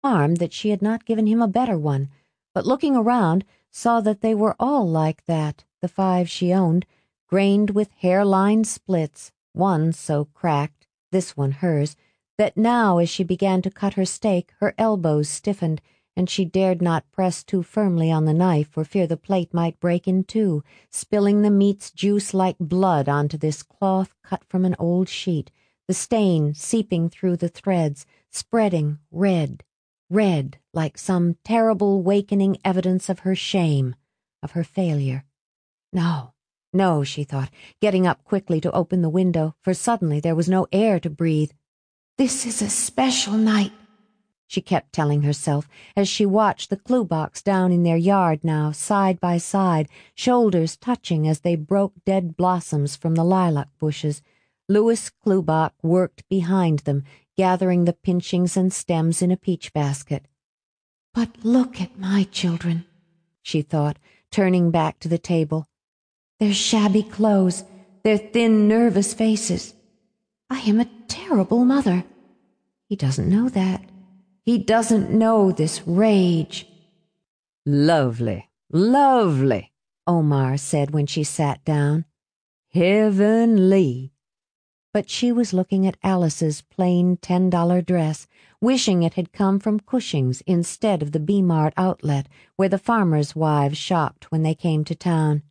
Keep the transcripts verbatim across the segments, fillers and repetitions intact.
Harm that she had not given him a better one, but looking around, saw that they were all like that, the five she owned, grained with hairline splits, one so cracked, this one hers, that now as she began to cut her steak her elbows stiffened, and she dared not press too firmly on the knife for fear the plate might break in two, spilling the meat's juice like blood onto this cloth cut from an old sheet, the stain seeping through the threads, spreading red, red like some terrible wakening evidence of her shame, of her failure. No, no, she thought, getting up quickly to open the window, for suddenly there was no air to breathe. This is a special night, she kept telling herself as she watched the clue box down in their yard now, side by side, shoulders touching as they broke dead blossoms from the lilac bushes. Louis Clubach worked behind them, gathering the pinchings and stems in a peach basket. But look at my children, she thought, turning back to the table. Their shabby clothes, their thin, nervous faces. I am a terrible mother. He doesn't know that. He doesn't know this rage. Lovely, lovely, Omar said when she sat down. Heavenly. But she was looking at Alice's plain ten-dollar dress, wishing it had come from Cushing's instead of the B-Mart outlet where the farmers' wives shopped when they came to town.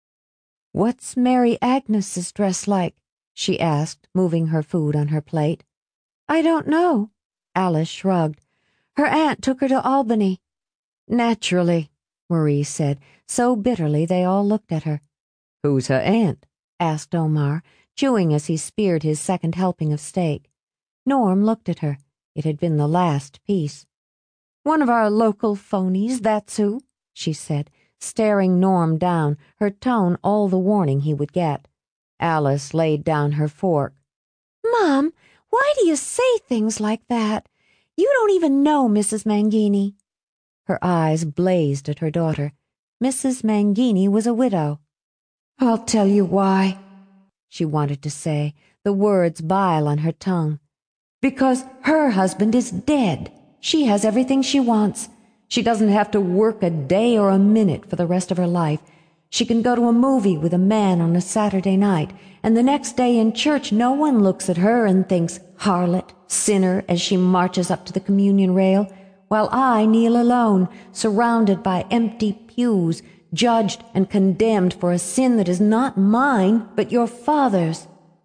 "What's Mary Agnes's dress like?" she asked, moving her food on her plate. "I don't know." Alice shrugged. "Her aunt took her to Albany." "Naturally," Marie said, so bitterly they all looked at her. "Who's her aunt?" asked Omar, chewing as he speared his second helping of steak. Norm looked at her. It had been the last piece. "One of our local phonies, that's who," she said, staring Norm down, her tone all the warning he would get. Alice laid down her fork. "Mom, why do you say things like that? You don't even know Missus Mangini." Her eyes blazed at her daughter. Missus Mangini was a widow. "I'll tell you why," she wanted to say, the words bile on her tongue. "Because her husband is dead. She has everything she wants. She doesn't have to work a day or a minute for the rest of her life. She can go to a movie with a man on a Saturday night, and the next day in church no one looks at her and thinks harlot, sinner, as she marches up to the communion rail, while I kneel alone, surrounded by empty pews, judged and condemned for a sin that is not mine, but your father's."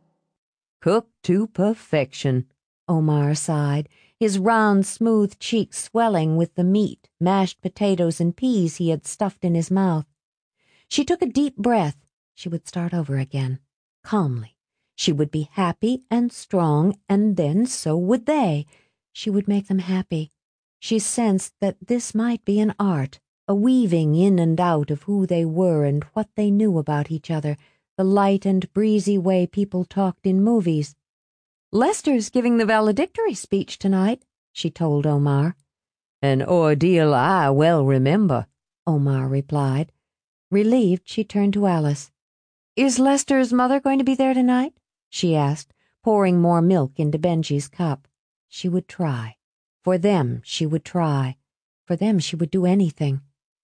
"Cooked to perfection," Omar sighed, his round, smooth cheeks swelling with the meat, mashed potatoes, and peas he had stuffed in his mouth. She took a deep breath. She would start over again, calmly. She would be happy and strong, and then so would they. She would make them happy. She sensed that this might be an art, a weaving in and out of who they were and what they knew about each other, the light and breezy way people talked in movies. "Lester's giving the valedictory speech tonight," she told Omar. "An ordeal I well remember," Omar replied. Relieved, she turned to Alice. "Is Lester's mother going to be there tonight?" she asked, pouring more milk into Benji's cup. She would try. For them, she would try. For them, she would do anything.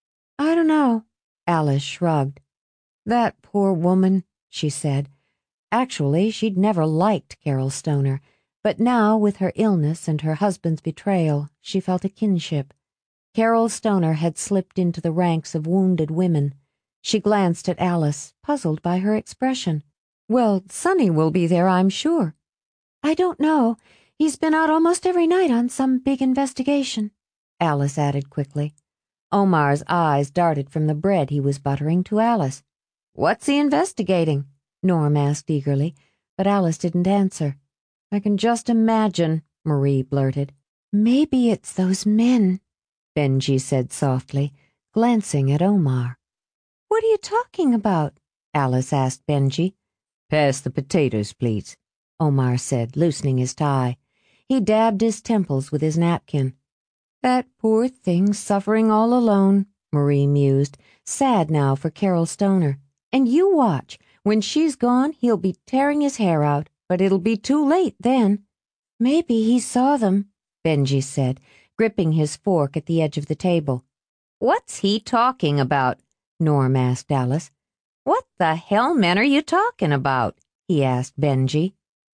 "I don't know," Alice shrugged. "That poor woman," she said. Actually, she'd never liked Carol Stoner, but now, with her illness and her husband's betrayal, she felt a kinship. Carol Stoner had slipped into the ranks of wounded women. She glanced at Alice, puzzled by her expression. "Well, Sonny will be there, I'm sure." "I don't know. He's been out almost every night on some big investigation," Alice added quickly. Omar's eyes darted from the bread he was buttering to Alice. "What's he investigating?" Norm asked eagerly, but Alice didn't answer. "I can just imagine," Marie blurted. "Maybe it's those men," Benji said softly, glancing at Omar. "What are you talking about?" Alice asked Benji. "Pass the potatoes, please," Omar said, loosening his tie. He dabbed his temples with his napkin. "That poor thing suffering all alone," Marie mused, sad now for Carol Stoner. "And you watch. When she's gone, he'll be tearing his hair out, but it'll be too late then." "Maybe he saw them," Benji said, gripping his fork at the edge of the table. "What's he talking about?" Norm asked Alice. "What the hell men are you talking about?" he asked Benji.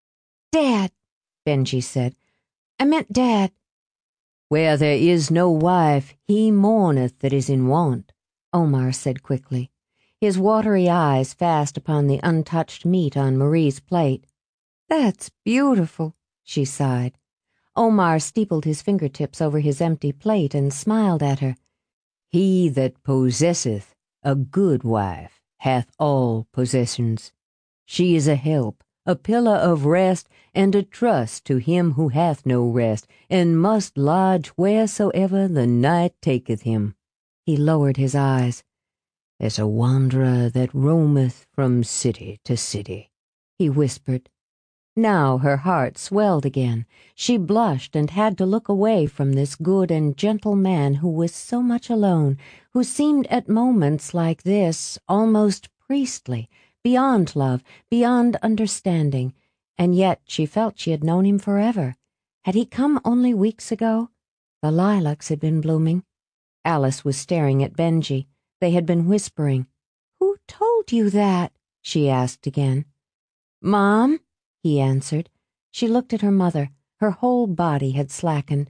"Dad," Benji said. "I meant Dad." "Where there is no wife, he mourneth that is in want," Omar said quickly, his watery eyes fast upon the untouched meat on Marie's plate. "That's beautiful," she sighed. Omar steepled his fingertips over his empty plate and smiled at her. "He that possesseth a good wife hath all possessions. She is a help, a pillar of rest, and a trust to him who hath no rest, and must lodge wheresoever the night taketh him." He lowered his eyes. "As a wanderer that roameth from city to city," he whispered. Now her heart swelled again. She blushed and had to look away from this good and gentle man who was so much alone, who seemed at moments like this almost priestly, beyond love, beyond understanding, and yet she felt she had known him forever. Had he come only weeks ago? The lilacs had been blooming. Alice was staring at Benji. They had been whispering. "Who told you that?" she asked again. "Mom," he answered. She looked at her mother. Her whole body had slackened.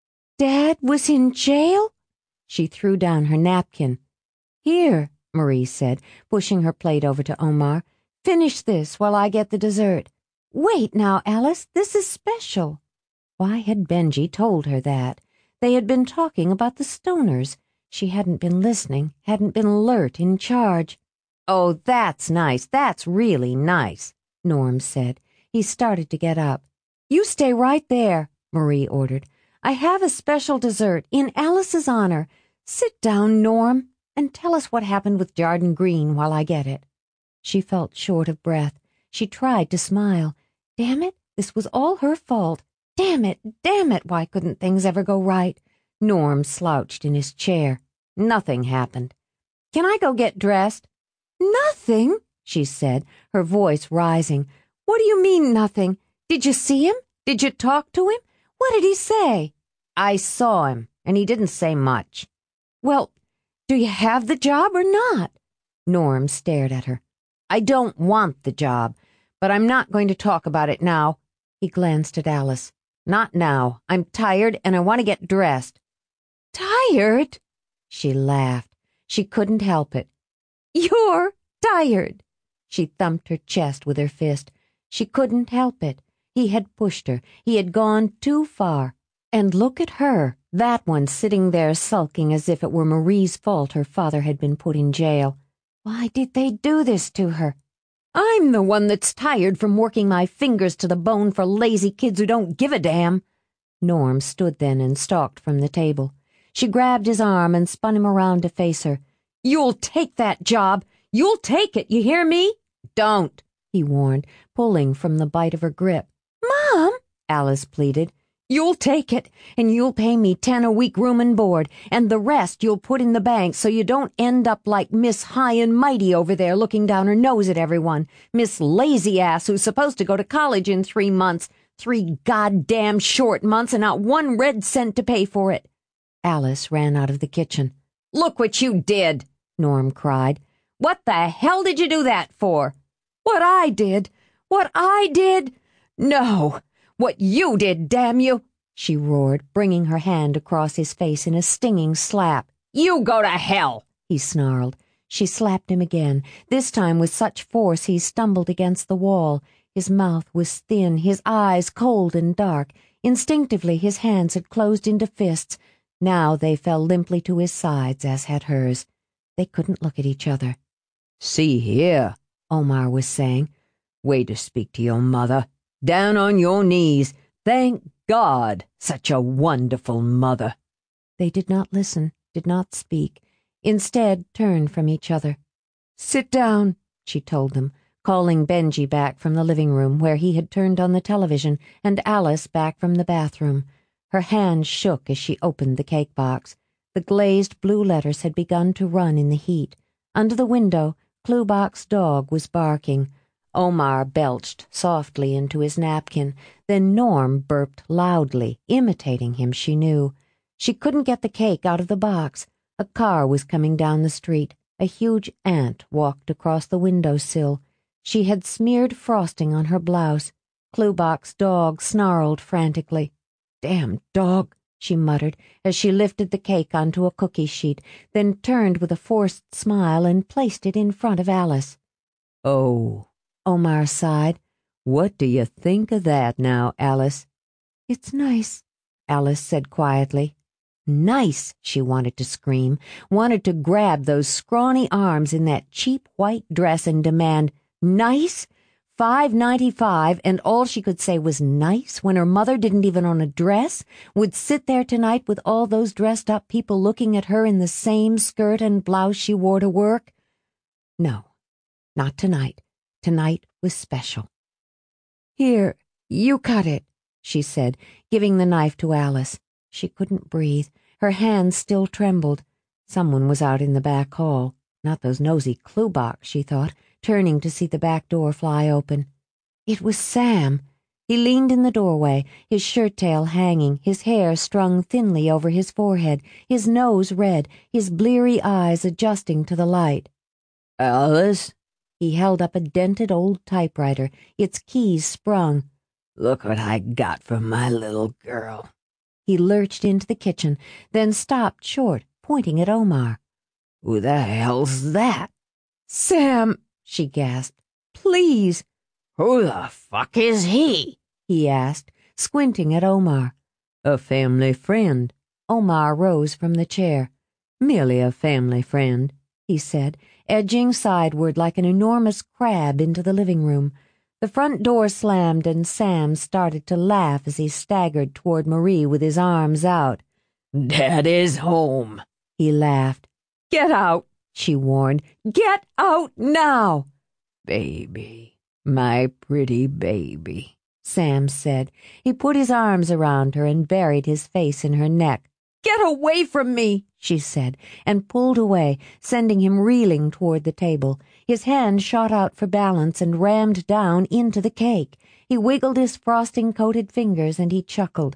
"Dad was in jail?" She threw down her napkin. "Here," Marie said, pushing her plate over to Omar. "Finish this while I get the dessert." "Wait now, Alice, this is special." Why had Benji told her that? They had been talking about the Stoners. She hadn't been listening, hadn't been alert, in charge. "Oh, that's nice, that's really nice," Norm said. He started to get up. "You stay right there," Marie ordered. "I have a special dessert in Alice's honor. Sit down, Norm, and tell us what happened with Jarden Green while I get it." She felt short of breath. She tried to smile. Damn it, this was all her fault. Damn it, damn it, why couldn't things ever go right? Norm slouched in his chair. "Nothing happened." "Can I go get dressed?" "Nothing?" she said, her voice rising. "What do you mean, nothing? Did you see him? Did you talk to him? What did he say?" "I saw him, and he didn't say much." "Well, do you have the job or not?" Norm stared at her. "I don't want the job, but I'm not going to talk about it now." He glanced at Alice. "Not now. I'm tired, and I want to get dressed." "Tired?" She laughed. She couldn't help it. "You're tired." She thumped her chest with her fist. She couldn't help it. He had pushed her. He had gone too far. And look at her, that one sitting there sulking as if it were Marie's fault her father had been put in jail. Why did they do this to her? "I'm the one that's tired from working my fingers to the bone for lazy kids who don't give a damn." Norm stood then and stalked from the table. She grabbed his arm and spun him around to face her. "You'll take that job. You'll take it, you hear me?" "Don't," he warned, pulling from the bite of her grip. "Mom," Alice pleaded. "You'll take it, and you'll pay me ten a week room and board, and the rest you'll put in the bank so you don't end up like Miss High and Mighty over there looking down her nose at everyone. Miss Lazy Ass who's supposed to go to college in three months. Three goddamn short months and not one red cent to pay for it." Alice ran out of the kitchen. "Look what you did," Norm cried. "What the hell did you do that for?" "What I did? What I did? No! What you did, damn you!" she roared, bringing her hand across his face in a stinging slap. "You go to hell!" he snarled. She slapped him again, this time with such force he stumbled against the wall. His mouth was thin, his eyes cold and dark. Instinctively his hands had closed into fists. Now they fell limply to his sides, as had hers. They couldn't look at each other. "See here," Omar was saying. "Way to speak to your mother. Down on your knees. Thank God, such a wonderful mother." They did not listen, did not speak. Instead, turned from each other. "Sit down," she told them, calling Benji back from the living room where he had turned on the television, and Alice back from the bathroom. Her hand shook as she opened the cake box. The glazed blue letters had begun to run in the heat. Under the window, Klubak's dog was barking. Omar belched softly into his napkin. Then Norm burped loudly, imitating him, she knew. She couldn't get the cake out of the box. A car was coming down the street. A huge ant walked across the windowsill. She had smeared frosting on her blouse. Klubak's dog snarled frantically. "Damn dog," she muttered as she lifted the cake onto a cookie sheet, then turned with a forced smile and placed it in front of Alice. "Oh," Omar sighed. "What do you think of that now, Alice?" "It's nice," Alice said quietly. Nice, she wanted to scream, wanted to grab those scrawny arms in that cheap white dress and demand, "Nice? Five ninety-five, and all she could say was nice when her mother didn't even own a dress, would sit there tonight with all those dressed-up people looking at her in the same skirt and blouse she wore to work? No, not tonight. Tonight was special. "Here, you cut it," she said, giving the knife to Alice. She couldn't breathe. Her hands still trembled. Someone was out in the back hall. Not those nosy Klubaks, she thought, turning to see the back door fly open. It was Sam. He leaned in the doorway, his shirt-tail hanging, his hair strung thinly over his forehead, his nose red, his bleary eyes adjusting to the light. "Alice?" He held up a dented old typewriter, its keys sprung. "Look what I got for my little girl." He lurched into the kitchen, then stopped short, pointing at Omar. "Who the hell's that?" "Sam," she gasped. "Please." "Who the fuck is he?" he asked, squinting at Omar. "A family friend." Omar rose from the chair. "Merely a family friend," he said, edging sideward like an enormous crab into the living room. The front door slammed and Sam started to laugh as he staggered toward Marie with his arms out. "Dad is home," he laughed. "Get out," she warned. "Get out now." "Baby, my pretty baby," Sam said. He put his arms around her and buried his face in her neck. "Get away from me," she said, and pulled away, sending him reeling toward the table. His hand shot out for balance and rammed down into the cake. He wiggled his frosting-coated fingers and he chuckled.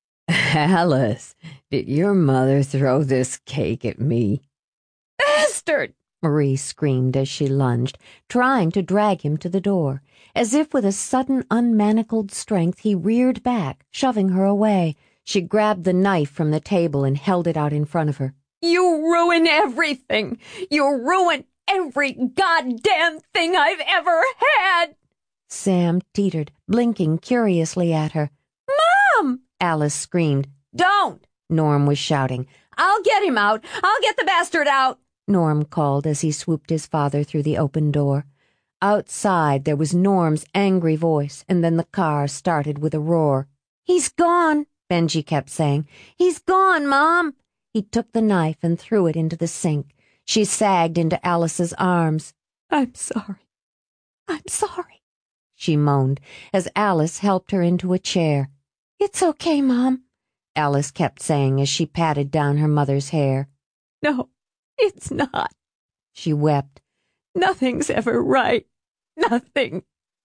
"Alice, did your mother throw this cake at me?" "Bastard!" Marie screamed as she lunged, trying to drag him to the door. As if with a sudden unmanacled strength, he reared back, shoving her away. She grabbed the knife from the table and held it out in front of her. "You ruin everything! You ruin every goddamn thing I've ever had!" Sam teetered, blinking curiously at her. "Mom!" Alice screamed. "Don't!" Norm was shouting. "I'll get him out! I'll get the bastard out!" Norm called as he swooped his father through the open door. Outside there was Norm's angry voice, and then the car started with a roar. "He's gone!" Benji kept saying. "He's gone, Mom!" He took the knife and threw it into the sink. She sagged into Alice's arms. "I'm sorry. I'm sorry," she moaned as Alice helped her into a chair. "It's okay, Mom," Alice kept saying as she patted down her mother's hair. "No, it's not," she wept. "Nothing's ever right. Nothing.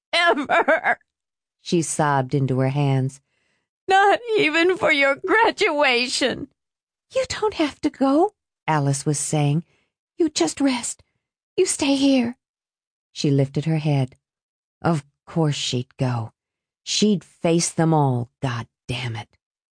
Ever." She sobbed into her hands. "Not even for your graduation." "You don't have to go," Alice was saying. "You just rest. You stay here." She lifted her head. Of course she'd go. She'd face them all, God damn it.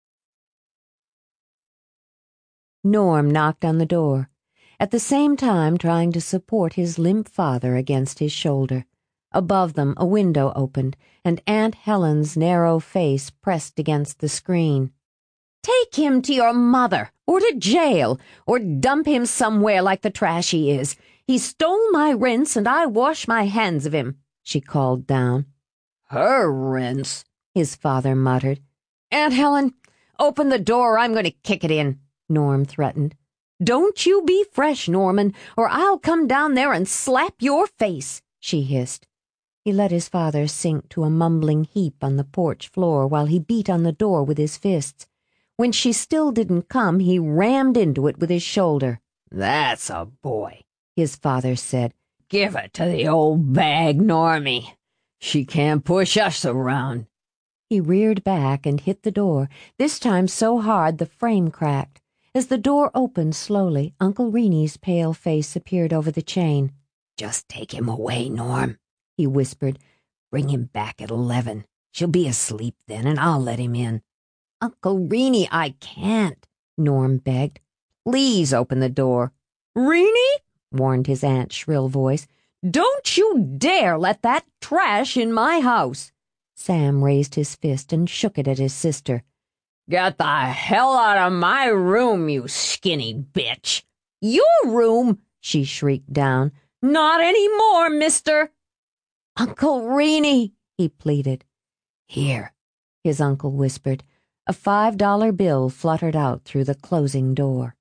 Norm knocked on the door, at the same time trying to support his limp father against his shoulder. Above them, a window opened, and Aunt Helen's narrow face pressed against the screen. "Take him to your mother, or to jail, or dump him somewhere like the trash he is. He stole my rinse, and I wash my hands of him," she called down. "Her rinse," his father muttered. "Aunt Helen, open the door or I'm going to kick it in," Norm threatened. "Don't you be fresh, Norman, or I'll come down there and slap your face," she hissed. He let his father sink to a mumbling heap on the porch floor while he beat on the door with his fists. When she still didn't come, he rammed into it with his shoulder. "That's a boy," his father said. "Give it to the old bag, Normie. She can't push us around." He reared back and hit the door, this time so hard the frame cracked. As the door opened slowly, Uncle Reenie's pale face appeared over the chain. "Just take him away, Norm," he whispered. "Bring him back at eleven. She'll be asleep then, and I'll let him in." "Uncle Reenie, I can't," Norm begged. "Please open the door." "Reenie," warned his aunt's shrill voice, "don't you dare let that trash in my house." Sam raised his fist and shook it at his sister. "Get the hell out of my room, you skinny bitch!" "Your room?" she shrieked down. "Not any more, mister." "Uncle Reenie," he pleaded. "Here," his uncle whispered. A five-dollar bill fluttered out through the closing door.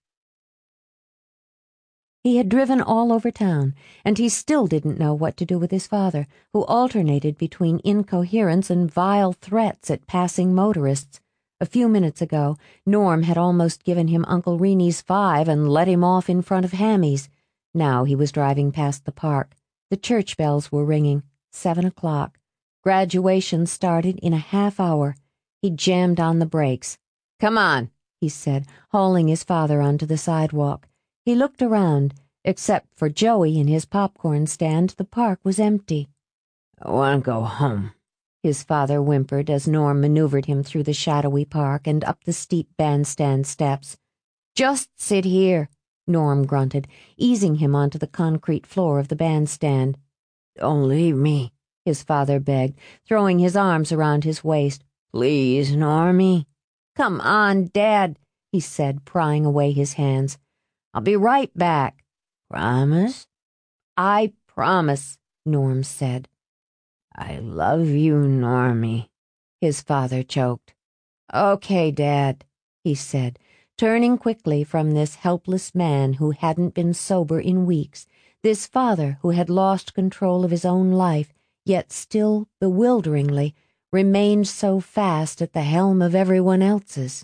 He had driven all over town, and he still didn't know what to do with his father, who alternated between incoherence and vile threats at passing motorists. A few minutes ago, Norm had almost given him Uncle Reenie's five and let him off in front of Hammy's. Now he was driving past the park. The church bells were ringing. Seven o'clock. Graduation started in a half hour. He jammed on the brakes. "Come on," he said, hauling his father onto the sidewalk. He looked around. Except for Joey and his popcorn stand, the park was empty. "I want to go home," his father whimpered as Norm maneuvered him through the shadowy park and up the steep bandstand steps. "Just sit here," Norm grunted, easing him onto the concrete floor of the bandstand. "Don't leave me," his father begged, throwing his arms around his waist. "Please, Normie." "Come on, Dad," he said, prying away his hands. "I'll be right back." "Promise?" "I promise," Norm said. "I love you, Normie," his father choked. "Okay, Dad," he said, turning quickly from this helpless man who hadn't been sober in weeks, this father who had lost control of his own life, yet still, bewilderingly, remained so fast at the helm of everyone else's.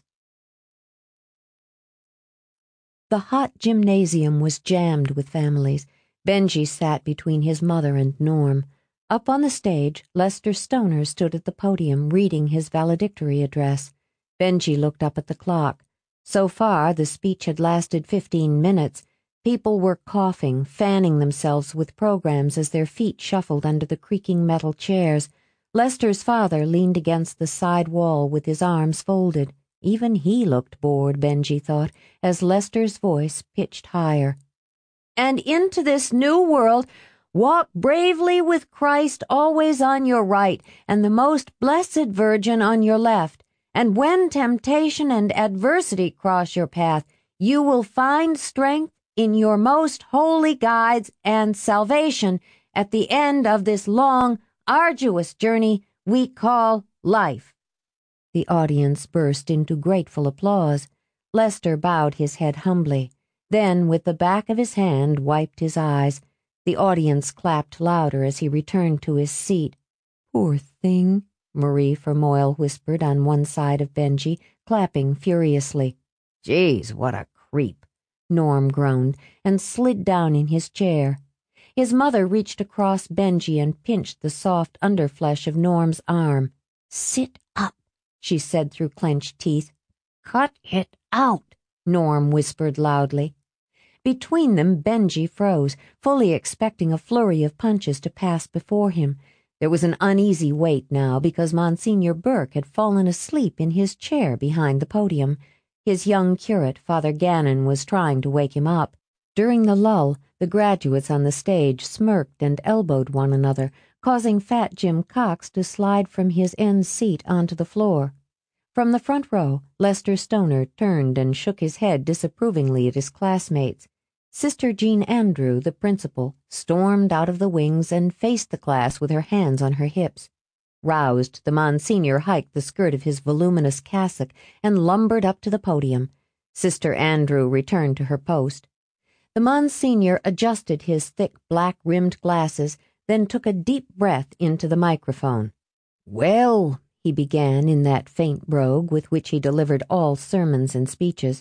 The hot gymnasium was jammed with families. Benji sat between his mother and Norm. Up on the stage, Lester Stoner stood at the podium reading his valedictory address. Benji looked up at the clock. So far, the speech had lasted fifteen minutes. People were coughing, fanning themselves with programs as their feet shuffled under the creaking metal chairs. Lester's father leaned against the side wall with his arms folded. Even he looked bored, Benji thought, as Lester's voice pitched higher. "And into this new world, walk bravely with Christ always on your right, and the most blessed Virgin on your left. And when temptation and adversity cross your path, you will find strength in your most holy guides and salvation at the end of this long, arduous journey we call life." The audience burst into grateful applause. Lester bowed his head humbly, then with the back of his hand wiped his eyes. The audience clapped louder as he returned to his seat. "Poor thing," Marie Fermoyle whispered on one side of Benji, clapping furiously. "Geez, what a creep," Norm groaned, and slid down in his chair. His mother reached across Benji and pinched the soft underflesh of Norm's arm. "Sit up," she said through clenched teeth. "Cut it out," Norm whispered loudly. Between them, Benji froze, fully expecting a flurry of punches to pass before him. There was an uneasy wait now because Monsignor Burke had fallen asleep in his chair behind the podium. His young curate, Father Gannon, was trying to wake him up. During the lull, the graduates on the stage smirked and elbowed one another, causing Fat Jim Cox to slide from his end seat onto the floor. From the front row, Lester Stoner turned and shook his head disapprovingly at his classmates. Sister Jean Andrew, the principal, stormed out of the wings and faced the class with her hands on her hips. Roused, the Monsignor hiked the skirt of his voluminous cassock and lumbered up to the podium. Sister Andrew returned to her post. The Monsignor adjusted his thick black-rimmed glasses, then took a deep breath into the microphone. "Well," he began in that faint brogue with which he delivered all sermons and speeches,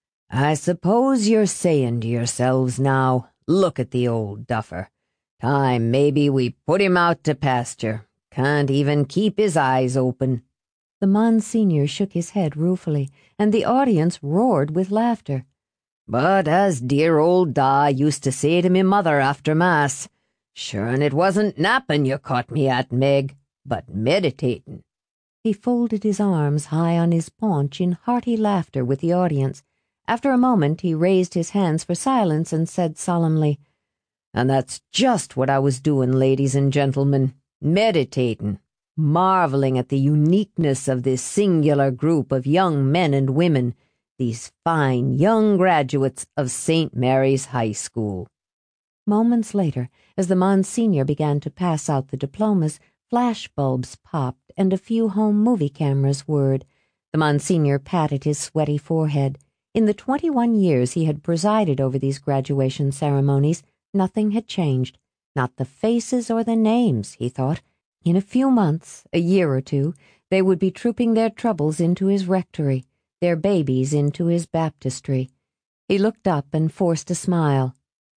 "I suppose you're saying to yourselves now, look at the old duffer. Time maybe we put him out to pasture. Can't even keep his eyes open." The Monsignor shook his head ruefully, and the audience roared with laughter. "But as dear old Da used to say to me mother after Mass, sure and it wasn't nappin' you caught me at, Meg, but meditatin'." He folded his arms high on his paunch in hearty laughter with the audience. After a moment he raised his hands for silence and said solemnly, "And that's just what I was doin', ladies and gentlemen, meditatin', marveling at the uniqueness of this singular group of young men and women, these fine young graduates of Saint Mary's High School." Moments later, as the Monsignor began to pass out the diplomas, flash bulbs popped and a few home movie cameras whirred. The Monsignor patted his sweaty forehead. In the twenty-one years he had presided over these graduation ceremonies, nothing had changed. Not the faces or the names, he thought. In a few months, a year or two, they would be trooping their troubles into his rectory, their babies into his baptistry. He looked up and forced a smile.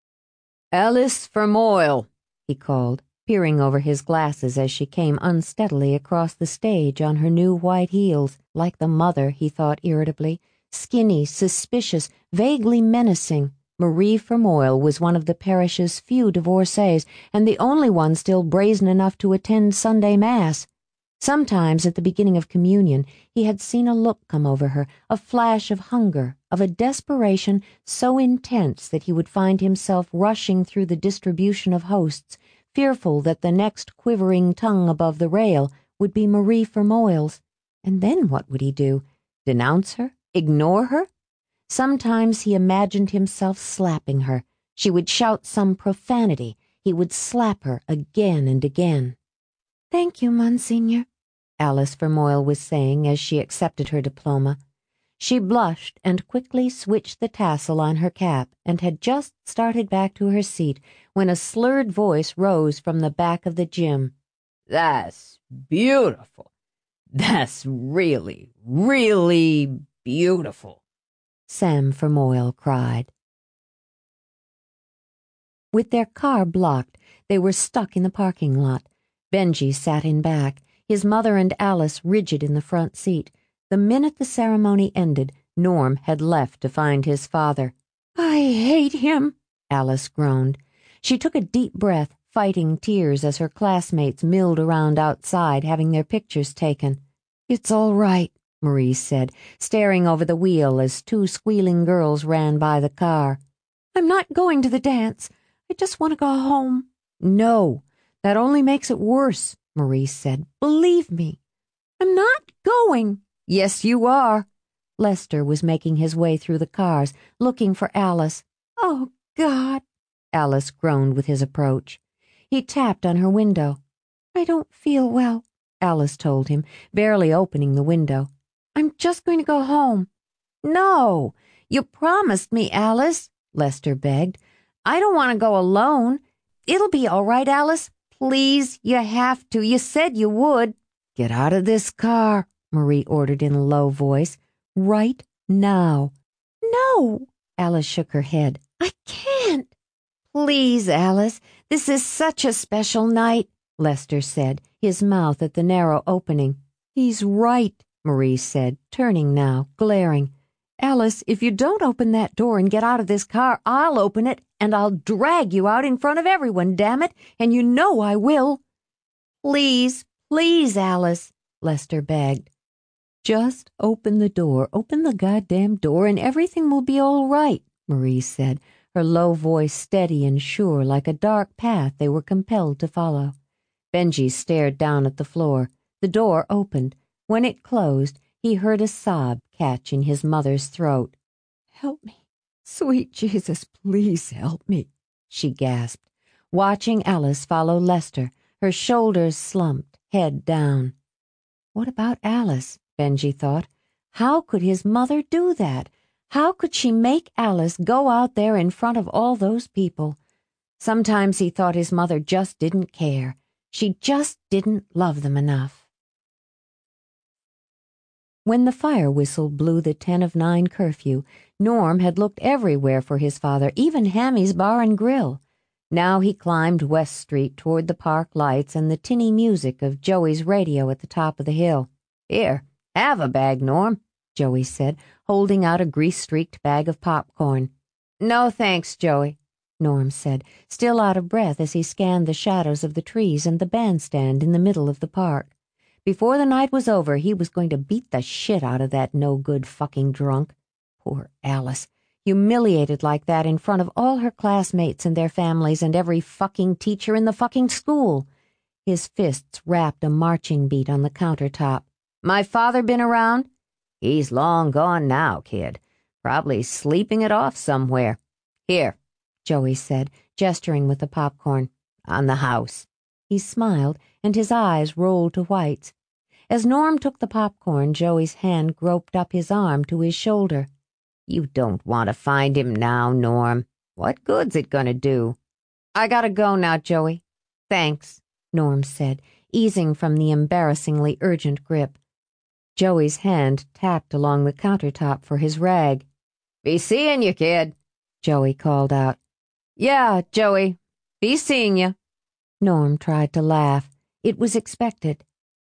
"Alice Fermoyle," he called, peering over his glasses as she came unsteadily across the stage on her new white heels, like the mother, he thought irritably, skinny, suspicious, vaguely menacing. Marie Fermoyle was one of the parish's few divorcees, and the only one still brazen enough to attend Sunday Mass. Sometimes at the beginning of communion he had seen a look come over her, a flash of hunger, of a desperation so intense that he would find himself rushing through the distribution of hosts, fearful that the next quivering tongue above the rail would be Marie Fermoyle's. And then what would he do? Denounce her? Ignore her? Sometimes he imagined himself slapping her. She would shout some profanity. He would slap her again and again. "Thank you, Monsignor," Alice Fermoyle was saying as she accepted her diploma. She blushed and quickly switched the tassel on her cap and had just started back to her seat when a slurred voice rose from the back of the gym. "That's beautiful. That's really, really beautiful," Sam Fermoyle cried. With their car blocked, they were stuck in the parking lot. Benji sat in back, his mother and Alice rigid in the front seat. The minute the ceremony ended, Norm had left to find his father. "I hate him," Alice groaned. She took a deep breath, fighting tears as her classmates milled around outside having their pictures taken. "It's all right," Marie said, staring over the wheel as two squealing girls ran by the car. "I'm not going to the dance. I just want to go home." "No, that only makes it worse," Marie said. "Believe me." "I'm not going." "Yes, you are." Lester was making his way through the cars, looking for Alice. "Oh, God," Alice groaned with his approach. He tapped on her window. "I don't feel well," Alice told him, barely opening the window. "I'm just going to go home." "No, you promised me, Alice," Lester begged. "I don't want to go alone. It'll be all right, Alice. Please, you have to. You said you would." "Get out of this car," Marie ordered in a low voice. "Right now." "No," Alice shook her head. "I can't." "Please, Alice, this is such a special night," Lester said, his mouth at the narrow opening. "He's right," Marie said, turning now, glaring. "Alice, if you don't open that door and get out of this car, I'll open it, and I'll drag you out in front of everyone, damn it, and you know I will." "Please, please, Alice," Lester begged. "Just open the door, open the goddamn door, and everything will be all right," Marie said, her low voice steady and sure like a dark path they were compelled to follow. Benji stared down at the floor. The door opened. When it closed, he heard a sob catch in his mother's throat. "Help me. Sweet Jesus, please help me," she gasped, watching Alice follow Lester, her shoulders slumped, head down. What about Alice? Benji thought. How could his mother do that? How could she make Alice go out there in front of all those people? Sometimes he thought his mother just didn't care. She just didn't love them enough. When the fire whistle blew the ten of nine curfew, Norm had looked everywhere for his father, even Hammy's Bar and Grill. Now he climbed West Street toward the park lights and the tinny music of Joey's radio at the top of the hill. Here, Have a bag, Norm, Joey said, holding out a grease-streaked bag of popcorn. No thanks, Joey, Norm said, still out of breath as he scanned the shadows of the trees and the bandstand in the middle of the park. Before the night was over, he was going to beat the shit out of that no-good fucking drunk. Poor Alice, humiliated like that in front of all her classmates and their families and every fucking teacher in the fucking school. His fists rapped a marching beat on the countertop. My father been around? He's long gone now, kid. Probably sleeping it off somewhere. Here, Joey said, gesturing with the popcorn. On the house. He smiled, and his eyes rolled to whites. As Norm took the popcorn, Joey's hand groped up his arm to his shoulder. You don't want to find him now, Norm. What good's it gonna do? I gotta go now, Joey. Thanks, Norm said, easing from the embarrassingly urgent grip. Joey's hand tapped along the countertop for his rag. Be seeing you, kid, Joey called out. Yeah, Joey. Be seeing you. Norm tried to laugh. It was expected.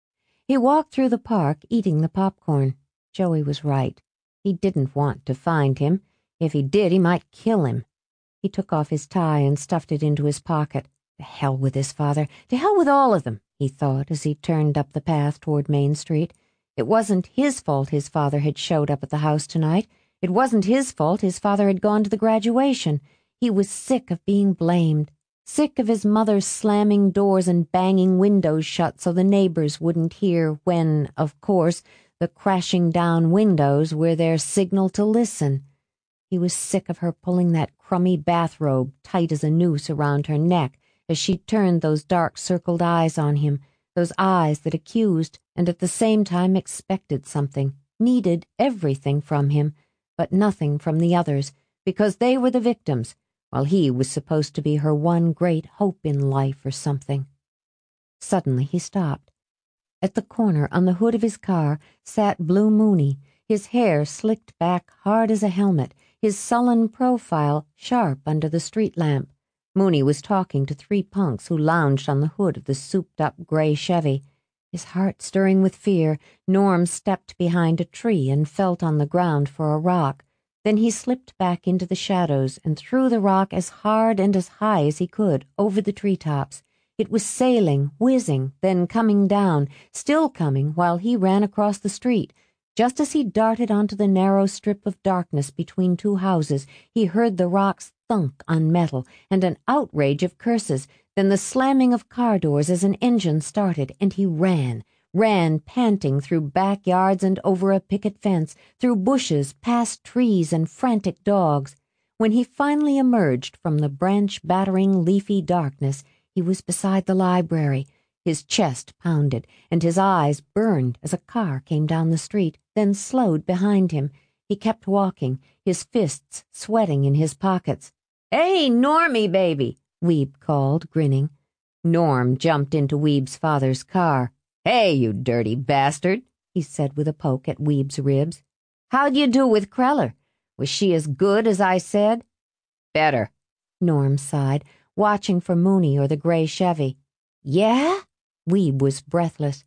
He walked through the park, eating the popcorn. Joey was right. He didn't want to find him. If he did, he might kill him. He took off his tie and stuffed it into his pocket. To hell with his father. To hell with all of them, he thought as he turned up the path toward Main Street. It wasn't his fault his father had showed up at the house tonight. It wasn't his fault his father had gone to the graduation. He was sick of being blamed. Sick of his mother slamming doors and banging windows shut so the neighbors wouldn't hear when, of course, the crashing down windows were their signal to listen. He was sick of her pulling that crummy bathrobe tight as a noose around her neck as she turned those dark-circled eyes on him, those eyes that accused and at the same time expected something, needed everything from him, but nothing from the others, because they were the victims, while he was supposed to be her one great hope in life or something. Suddenly he stopped. At the corner on the hood of his car sat Blue Mooney, his hair slicked back hard as a helmet, his sullen profile sharp under the street lamp. Mooney was talking to three punks who lounged on the hood of the souped-up gray Chevy. His heart stirring with fear, Norm stepped behind a tree and felt on the ground for a rock. Then he slipped back into the shadows and threw the rock as hard and as high as he could over the treetops. It was sailing, whizzing, then coming down, still coming while he ran across the street. Just as he darted onto the narrow strip of darkness between two houses, he heard the rocks thunk on metal and an outrage of curses, then the slamming of car doors as an engine started, and he ran, ran panting through backyards and over a picket fence, through bushes, past trees and frantic dogs. When he finally emerged from the branch-battering leafy darkness, he was beside the library. His chest pounded, and his eyes burned as a car came down the street, then slowed behind him. He kept walking, his fists sweating in his pockets. "Hey, Normie, baby!" Weeb called, grinning. Norm jumped into Weeb's father's car. "Hey, you dirty bastard," he said with a poke at Weeb's ribs. "How'd you do with Kreller? Was she as good as I said?" "Better," Norm sighed, watching for Mooney or the gray Chevy. "Yeah?" Weeb was breathless.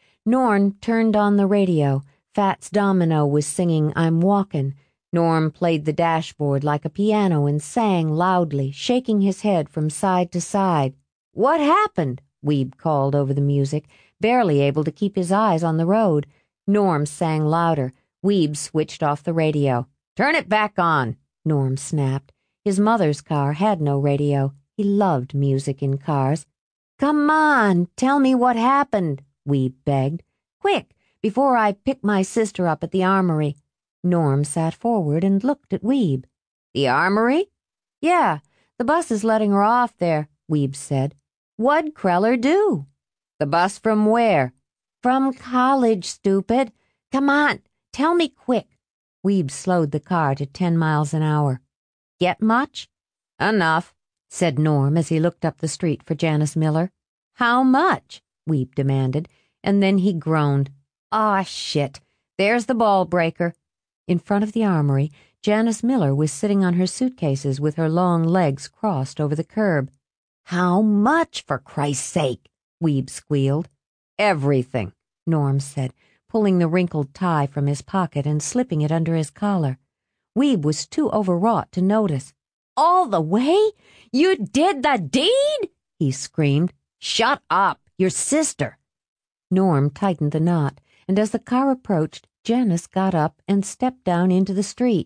Norm turned on the radio. Fats Domino was singing I'm Walkin'. Norm played the dashboard like a piano and sang loudly, shaking his head from side to side. "What happened?" Weeb called over the music, barely able to keep his eyes on the road. Norm sang louder. Weeb switched off the radio. "Turn it back on," Norm snapped. His mother's car had no radio. He loved music in cars. "Come on, tell me what happened," Weeb begged. "Quick, before I pick my sister up at the armory." Norm sat forward and looked at Weeb. "The armory?" "Yeah, the bus is letting her off there," Weeb said. "What'd Kreller do?" "The bus from where?" "From college, stupid. Come on, tell me quick." Weeb slowed the car to ten miles an hour. "Get much?" "Enough," said Norm as he looked up the street for Janice Miller. "How much?" Weeb demanded, and then he groaned. "Aw, shit. There's the ball breaker." In front of the armory, Janice Miller was sitting on her suitcases with her long legs crossed over the curb. "How much, for Christ's sake?" Weeb squealed. "Everything," Norm said, pulling the wrinkled tie from his pocket and slipping it under his collar. Weeb was too overwrought to notice. "All the way? You did the deed?" he screamed. "Shut up! Your sister!" Norm tightened the knot, and as the car approached, Janice got up and stepped down into the street.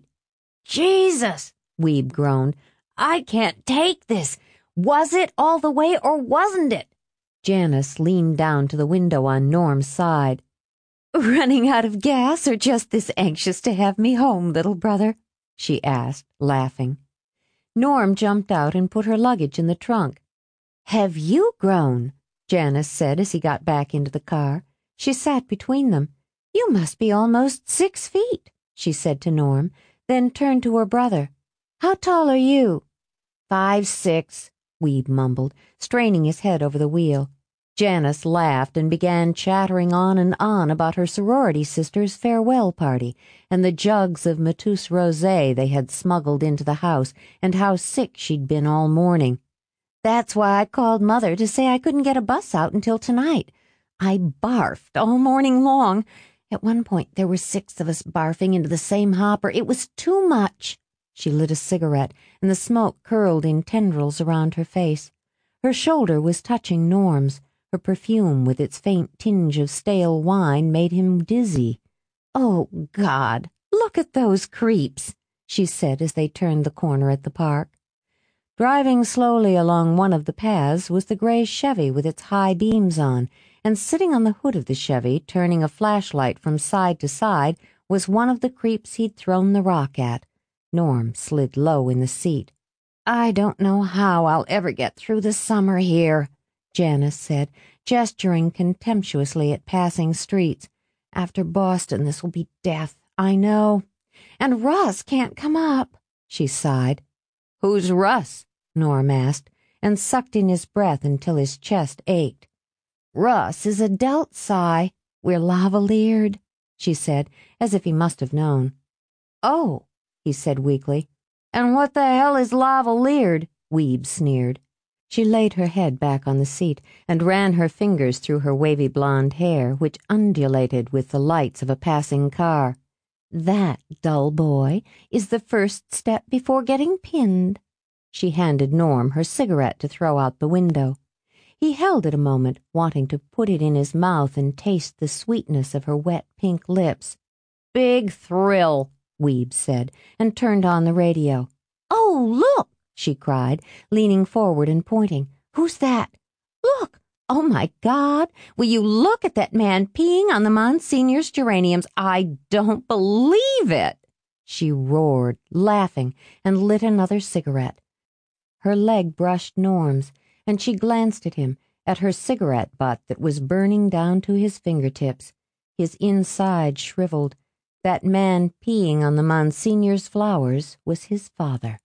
"Jesus!" Weeb groaned. "I can't take this. Was it all the way or wasn't it?" Janice leaned down to the window on Norm's side. "Running out of gas or just this anxious to have me home, little brother?" she asked, laughing. Norm jumped out and put her luggage in the trunk. "Have you grown?" Janice said as he got back into the car. She sat between them. "You must be almost six feet," she said to Norm, then turned to her brother. "How tall are you?" Five, six, Weeb mumbled, straining his head over the wheel. Janice laughed and began chattering on and on about her sorority sister's farewell party and the jugs of Matus Rosé they had smuggled into the house and how sick she'd been all morning. "That's why I called Mother to say I couldn't get a bus out until tonight. I barfed all morning long. At one point there were six of us barfing into the same hopper. It was too much." She lit a cigarette, and the smoke curled in tendrils around her face. Her shoulder was touching Norm's. Her perfume, with its faint tinge of stale wine, made him dizzy. "Oh, God, look at those creeps," she said as they turned the corner at the park. Driving slowly along one of the paths was the gray Chevy with its high beams on, and sitting on the hood of the Chevy, turning a flashlight from side to side, was one of the creeps he'd thrown the rock at. Norm slid low in the seat. "I don't know how I'll ever get through the summer here," Janice said, gesturing contemptuously at passing streets. "After Boston, this will be death, I know. And Russ can't come up," she sighed. "Who's Russ?" Norm asked, and sucked in his breath until his chest ached. "Russ is a Delt Psi. We're lavalier," she said, as if he must have known. "Oh," he said weakly. "And what the hell is lavalier?" Weeb sneered. She laid her head back on the seat and ran her fingers through her wavy blonde hair, which undulated with the lights of a passing car. "That, dull boy, is the first step before getting pinned." She handed Norm her cigarette to throw out the window. He held it a moment, wanting to put it in his mouth and taste the sweetness of her wet pink lips. "Big thrill," Weeb said, and turned on the radio. "Oh, look!" she cried, leaning forward and pointing. "Who's that? Look! Oh, my God! Will you look at that man peeing on the Monsignor's geraniums? I don't believe it!" She roared, laughing, and lit another cigarette. Her leg brushed Norm's, and she glanced at him, at her cigarette butt that was burning down to his fingertips. His inside shriveled. That man peeing on the Monsignor's flowers was his father.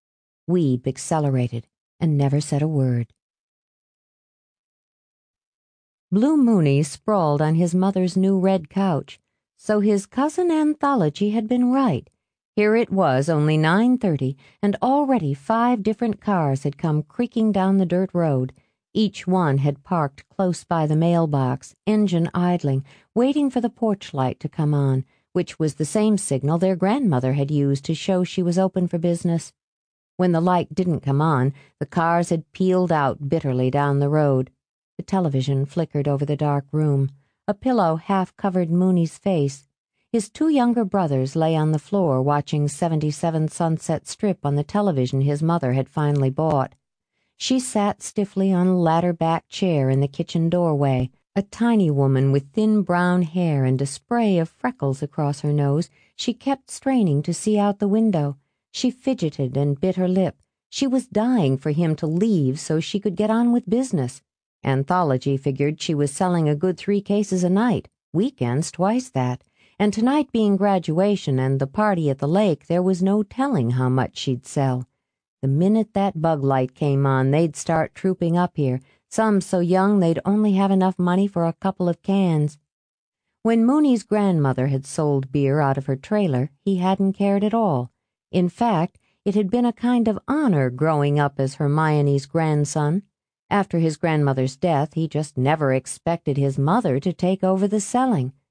Weeb accelerated and never said a word. Blue Mooney sprawled on his mother's new red couch. So his cousin Anthology had been right. Here it was, only nine thirty, and already five different cars had come creaking down the dirt road. Each one had parked close by the mailbox, engine idling, waiting for the porch light to come on, which was the same signal their grandmother had used to show she was open for business. When the light didn't come on, the cars had peeled out bitterly down the road. The television flickered over the dark room. A pillow half covered Mooney's face. His two younger brothers lay on the floor watching seventy-seven Sunset Strip on the television his mother had finally bought. She sat stiffly on a ladder-backed chair in the kitchen doorway, a tiny woman with thin brown hair and a spray of freckles across her nose. She kept straining to see out the window. She fidgeted and bit her lip. She was dying for him to leave so she could get on with business. Anthology figured she was selling a good three cases a night, weekends twice that, and tonight being graduation and the party at the lake, there was no telling how much she'd sell. The minute that bug light came on, they'd start trooping up here, some so young they'd only have enough money for a couple of cans. When Mooney's grandmother had sold beer out of her trailer, he hadn't cared at all. In fact, it had been a kind of honor growing up as Hermione's grandson. After his grandmother's death, he just never expected his mother to take over the selling.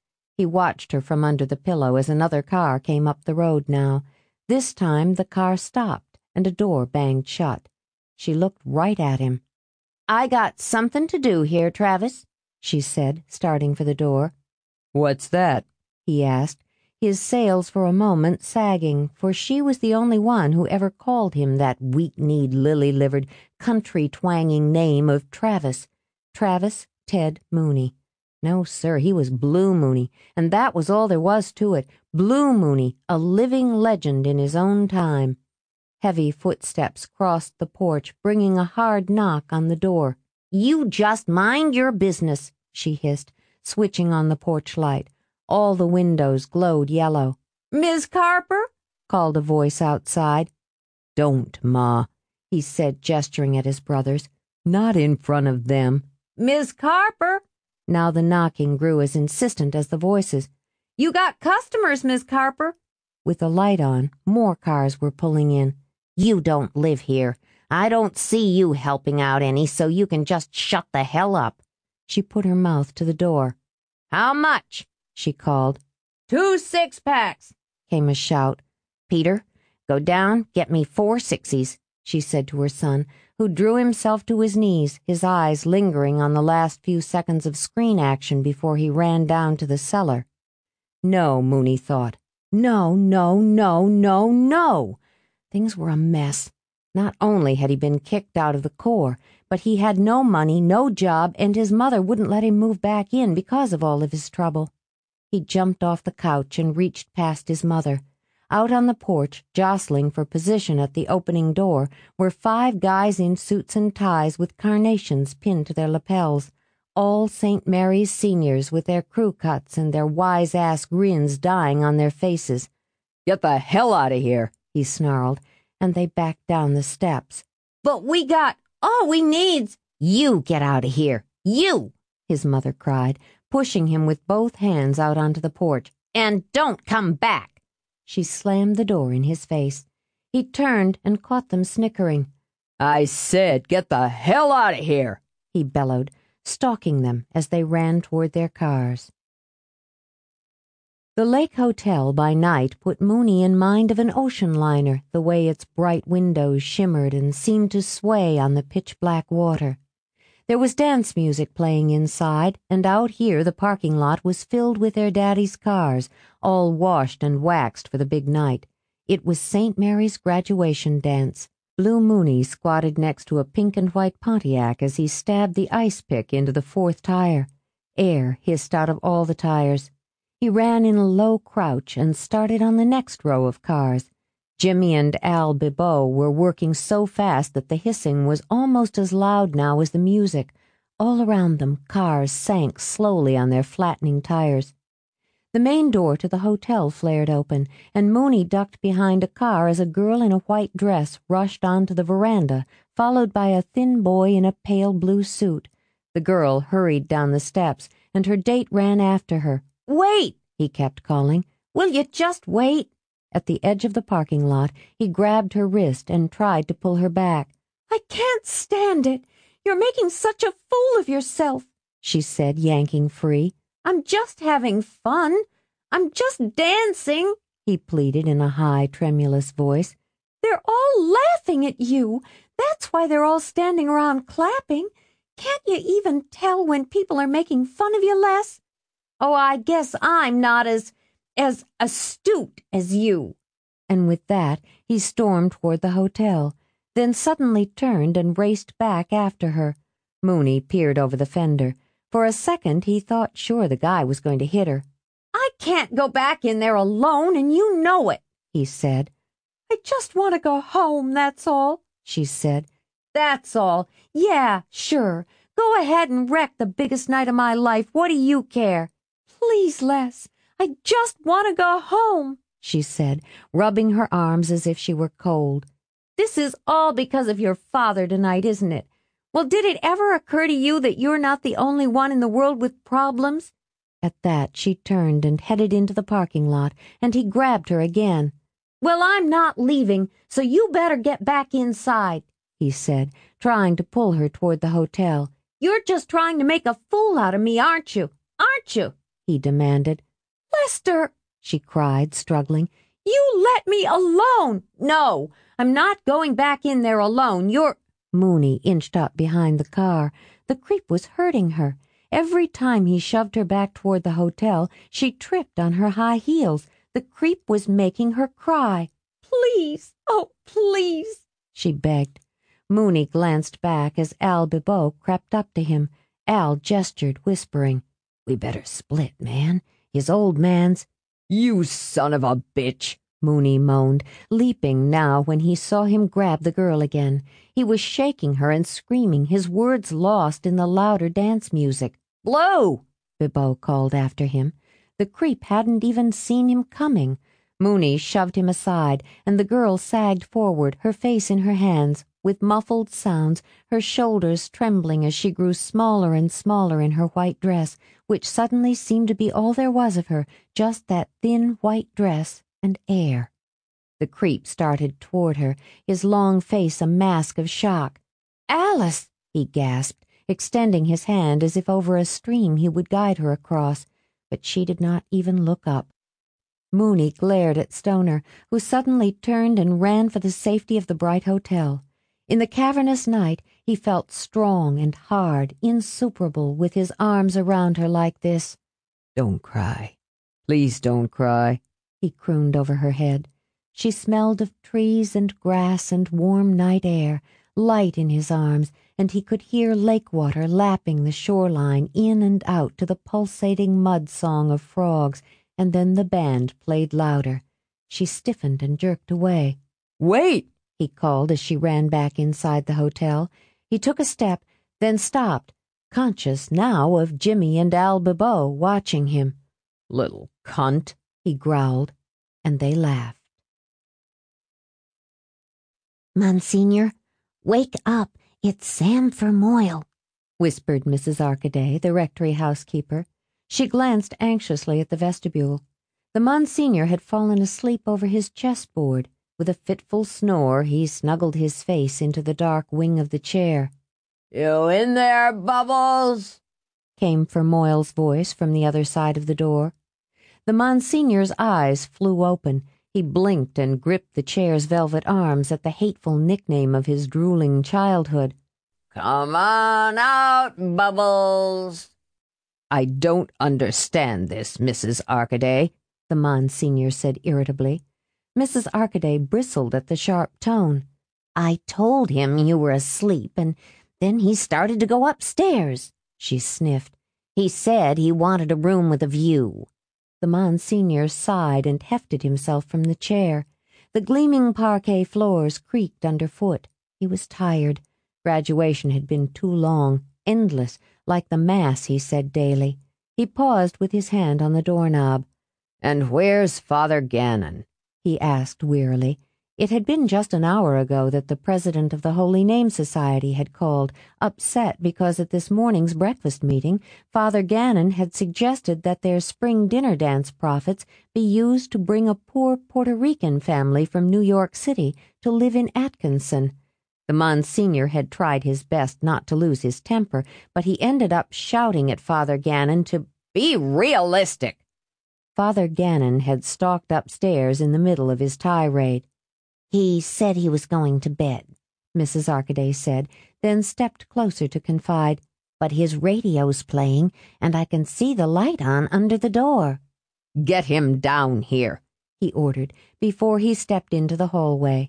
He watched her from under the pillow as another car came up the road now. This time the car stopped and a door banged shut. She looked right at him. "I got something to do here, Travis," she said, starting for the door. "What's that?" he asked, his sails for a moment sagging, for she was the only one who ever called him that weak-kneed, lily-livered, country-twanging name of Travis. Travis Ted Mooney. No, sir, he was Blue Mooney, and that was all there was to it. Blue Mooney, a living legend in his own time. Heavy footsteps crossed the porch, bringing a hard knock on the door. "You just mind your business," she hissed, switching on the porch light. All the windows glowed yellow. "Miss Carper?" called a voice outside. "Don't, Ma," he said, gesturing at his brothers. "Not in front of them." "Miss Carper?" Now the knocking grew as insistent as the voices. "You got customers, Miss Carper." With the light on, more cars were pulling in. "You don't live here. I don't see you helping out any, so you can just shut the hell up." She put her mouth to the door. "How much?" she called. "Two six-packs," came a shout. "Peter, go down, get me four sixies," she said to her son, who drew himself to his knees, his eyes lingering on the last few seconds of screen action before he ran down to the cellar. No, Mooney thought. No, no, no, no, no. Things were a mess. Not only had he been kicked out of the Corps, but he had no money, no job, and his mother wouldn't let him move back in because of all of his trouble. He jumped off the couch and reached past his mother. Out on the porch, jostling for position at the opening door, were five guys in suits and ties with carnations pinned to their lapels, all Saint Mary's seniors with their crew cuts and their wise-ass grins dying on their faces. "Get the hell out of here," he snarled, and they backed down the steps. "But we got all we needs—" "You get out of here, you!" his mother cried, pushing him with both hands out onto the porch. "And don't come back." She slammed the door in his face. He turned and caught them snickering. "I said get the hell out of here," he bellowed, stalking them as they ran toward their cars. The Lake Hotel by night put Mooney in mind of an ocean liner, the way its bright windows shimmered and seemed to sway on the pitch-black water. There was dance music playing inside, and out here the parking lot was filled with their daddy's cars, all washed and waxed for the big night. It was Saint Mary's graduation dance. Blue Mooney squatted next to a pink and white Pontiac as he stabbed the ice pick into the fourth tire. Air hissed out of all the tires. He ran in a low crouch and started on the next row of cars. Jimmy and Al Bibeau were working so fast that the hissing was almost as loud now as the music. All around them, cars sank slowly on their flattening tires. The main door to the hotel flared open, and Mooney ducked behind a car as a girl in a white dress rushed onto the veranda, followed by a thin boy in a pale blue suit. The girl hurried down the steps, and her date ran after her. "Wait!" he kept calling. "Will you just wait?" At the edge of the parking lot, he grabbed her wrist and tried to pull her back. "I can't stand it. You're making such a fool of yourself," she said, yanking free. "I'm just having fun. I'm just dancing," he pleaded in a high, tremulous voice. "They're all laughing at you. That's why they're all standing around clapping. Can't you even tell when people are making fun of you less? Oh, I guess I'm not as... as astute as you." And with that, he stormed toward the hotel, then suddenly turned and raced back after her. Mooney peered over the fender. For a second, he thought sure the guy was going to hit her. "I can't go back in there alone, and you know it," he said. "I just want to go home, that's all," she said. "That's all. Yeah, sure. Go ahead and wreck the biggest night of my life. What do you care?" "Please, Les. I just want to go home," she said, rubbing her arms as if she were cold. "This is all because of your father tonight, isn't it? Well, did it ever occur to you that you're not the only one in the world with problems?" At that, she turned and headed into the parking lot, and he grabbed her again. "Well, I'm not leaving, so you better get back inside," he said, trying to pull her toward the hotel. "You're just trying to make a fool out of me, aren't you? Aren't you?" he demanded. Lester, she cried, struggling. You let me alone! No, I'm not going back in there alone. You're... Mooney inched up behind the car. The creep was hurting her. Every time he shoved her back toward the hotel, she tripped on her high heels. The creep was making her cry. Please, oh, please, she begged. Mooney glanced back as Al Bibot crept up to him. Al gestured, whispering, We better split, man. His old man's... You son of a bitch, Mooney moaned, leaping now when he saw him grab the girl again. He was shaking her and screaming, his words lost in the louder dance music. Blue! Bibot called after him. The creep hadn't even seen him coming. Mooney shoved him aside, and the girl sagged forward, her face in her hands, with muffled sounds, her shoulders trembling as she grew smaller and smaller in her white dress, which suddenly seemed to be all there was of her, just that thin white dress and air. The creep started toward her, his long face a mask of shock. Alice, he gasped, extending his hand as if over a stream he would guide her across, but she did not even look up. Mooney glared at Stoner, who suddenly turned and ran for the safety of the bright hotel. In the cavernous night, he felt strong and hard, insuperable, with his arms around her like this. Don't cry. Please don't cry, he crooned over her head. She smelled of trees and grass and warm night air, light in his arms, and he could hear lake water lapping the shoreline in and out to the pulsating mud song of frogs, and then the band played louder. She stiffened and jerked away. Wait! He called as she ran back inside the hotel. He took a step, then stopped, conscious now of Jimmy and Al Bibot watching him. Little cunt, he growled, and they laughed. Monsignor, wake up. It's Sam Fermoyle, whispered Missus Arcaday, the rectory housekeeper. She glanced anxiously at the vestibule. The Monsignor had fallen asleep over his chessboard. With a fitful snore, he snuggled his face into the dark wing of the chair. You in there, Bubbles? Came Fermoyle's voice from the other side of the door. The Monsignor's eyes flew open. He blinked and gripped the chair's velvet arms at the hateful nickname of his drooling childhood. Come on out, Bubbles. I don't understand this, Missus Arcaday, the Monsignor said irritably. Missus Arcaday bristled at the sharp tone. I told him you were asleep, and then he started to go upstairs, she sniffed. He said he wanted a room with a view. The Monsignor sighed and hefted himself from the chair. The gleaming parquet floors creaked underfoot. He was tired. Graduation had been too long, endless, like the Mass he said daily. He paused with his hand on the doorknob. And where's Father Gannon? He asked wearily. It had been just an hour ago that the president of the Holy Name Society had called, upset because at this morning's breakfast meeting, Father Gannon had suggested that their spring dinner dance profits be used to bring a poor Puerto Rican family from New York City to live in Atkinson. The Monsignor had tried his best not to lose his temper, but he ended up shouting at Father Gannon to be realistic. Father Gannon had stalked upstairs in the middle of his tirade. He said he was going to bed, Missus Arcaday said, then stepped closer to confide. But his radio's playing, and I can see the light on under the door. Get him down here, he ordered, before he stepped into the hallway.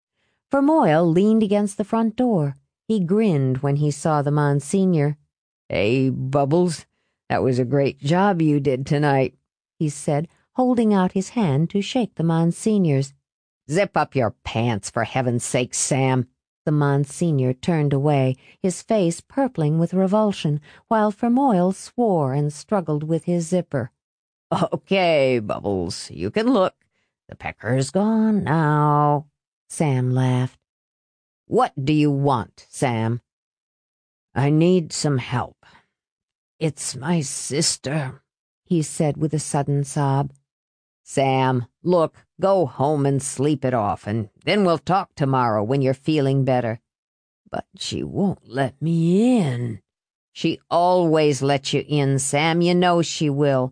Fermoyle leaned against the front door. He grinned when he saw the Monsignor. Hey, Bubbles, that was a great job you did tonight, he said, holding out his hand to shake the Monsignor's. Zip up your pants, for heaven's sake, Sam. The Monsignor turned away, his face purpling with revulsion, while Fermoyle swore and struggled with his zipper. Okay, Bubbles, you can look. The pecker's gone now. Sam laughed. What do you want, Sam? I need some help. It's my sister, he said with a sudden sob. Sam, look, go home and sleep it off, and then we'll talk tomorrow when you're feeling better. But she won't let me in. She always lets you in, Sam. You know she will.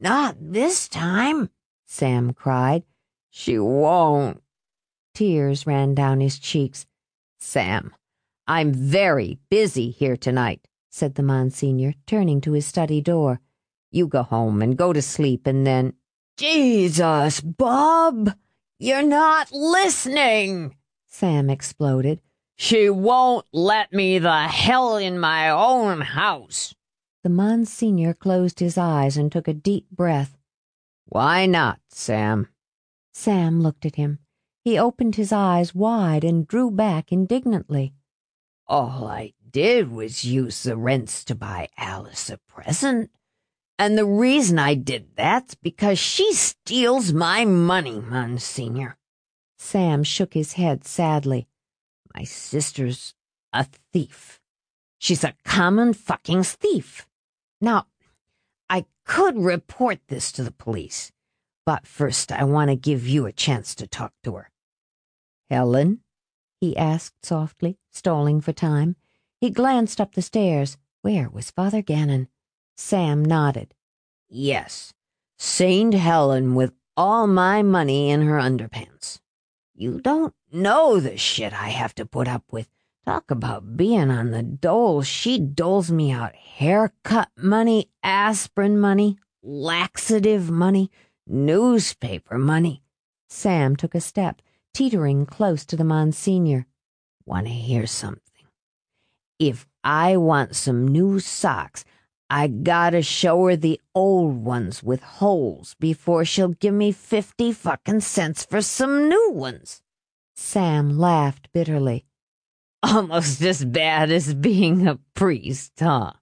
Not this time, Sam cried. She won't. Tears ran down his cheeks. Sam, I'm very busy here tonight, said the Monsignor, turning to his study door. You go home and go to sleep and then— Jesus, Bob! You're not listening! Sam exploded. She won't let me the hell in my own house. The Monsignor closed his eyes and took a deep breath. Why not, Sam? Sam looked at him. He opened his eyes wide and drew back indignantly. All I did was use the rents to buy Alice a present. And the reason I did that's because she steals my money, Monsignor. Sam shook his head sadly. My sister's a thief. She's a common fucking thief. Now, I could report this to the police, but first I want to give you a chance to talk to her. Helen? He asked softly, stalling for time. He glanced up the stairs. Where was Father Gannon? Sam nodded. Yes, Saint Helen with all my money in her underpants. You don't know the shit I have to put up with. Talk about being on the dole. She doles me out haircut money, aspirin money, laxative money, newspaper money. Sam took a step, teetering close to the Monsignor. Want to hear something? If I want some new socks, I gotta show her the old ones with holes before she'll give me fifty fucking cents for some new ones. Sam laughed bitterly. Almost as bad as being a priest, huh?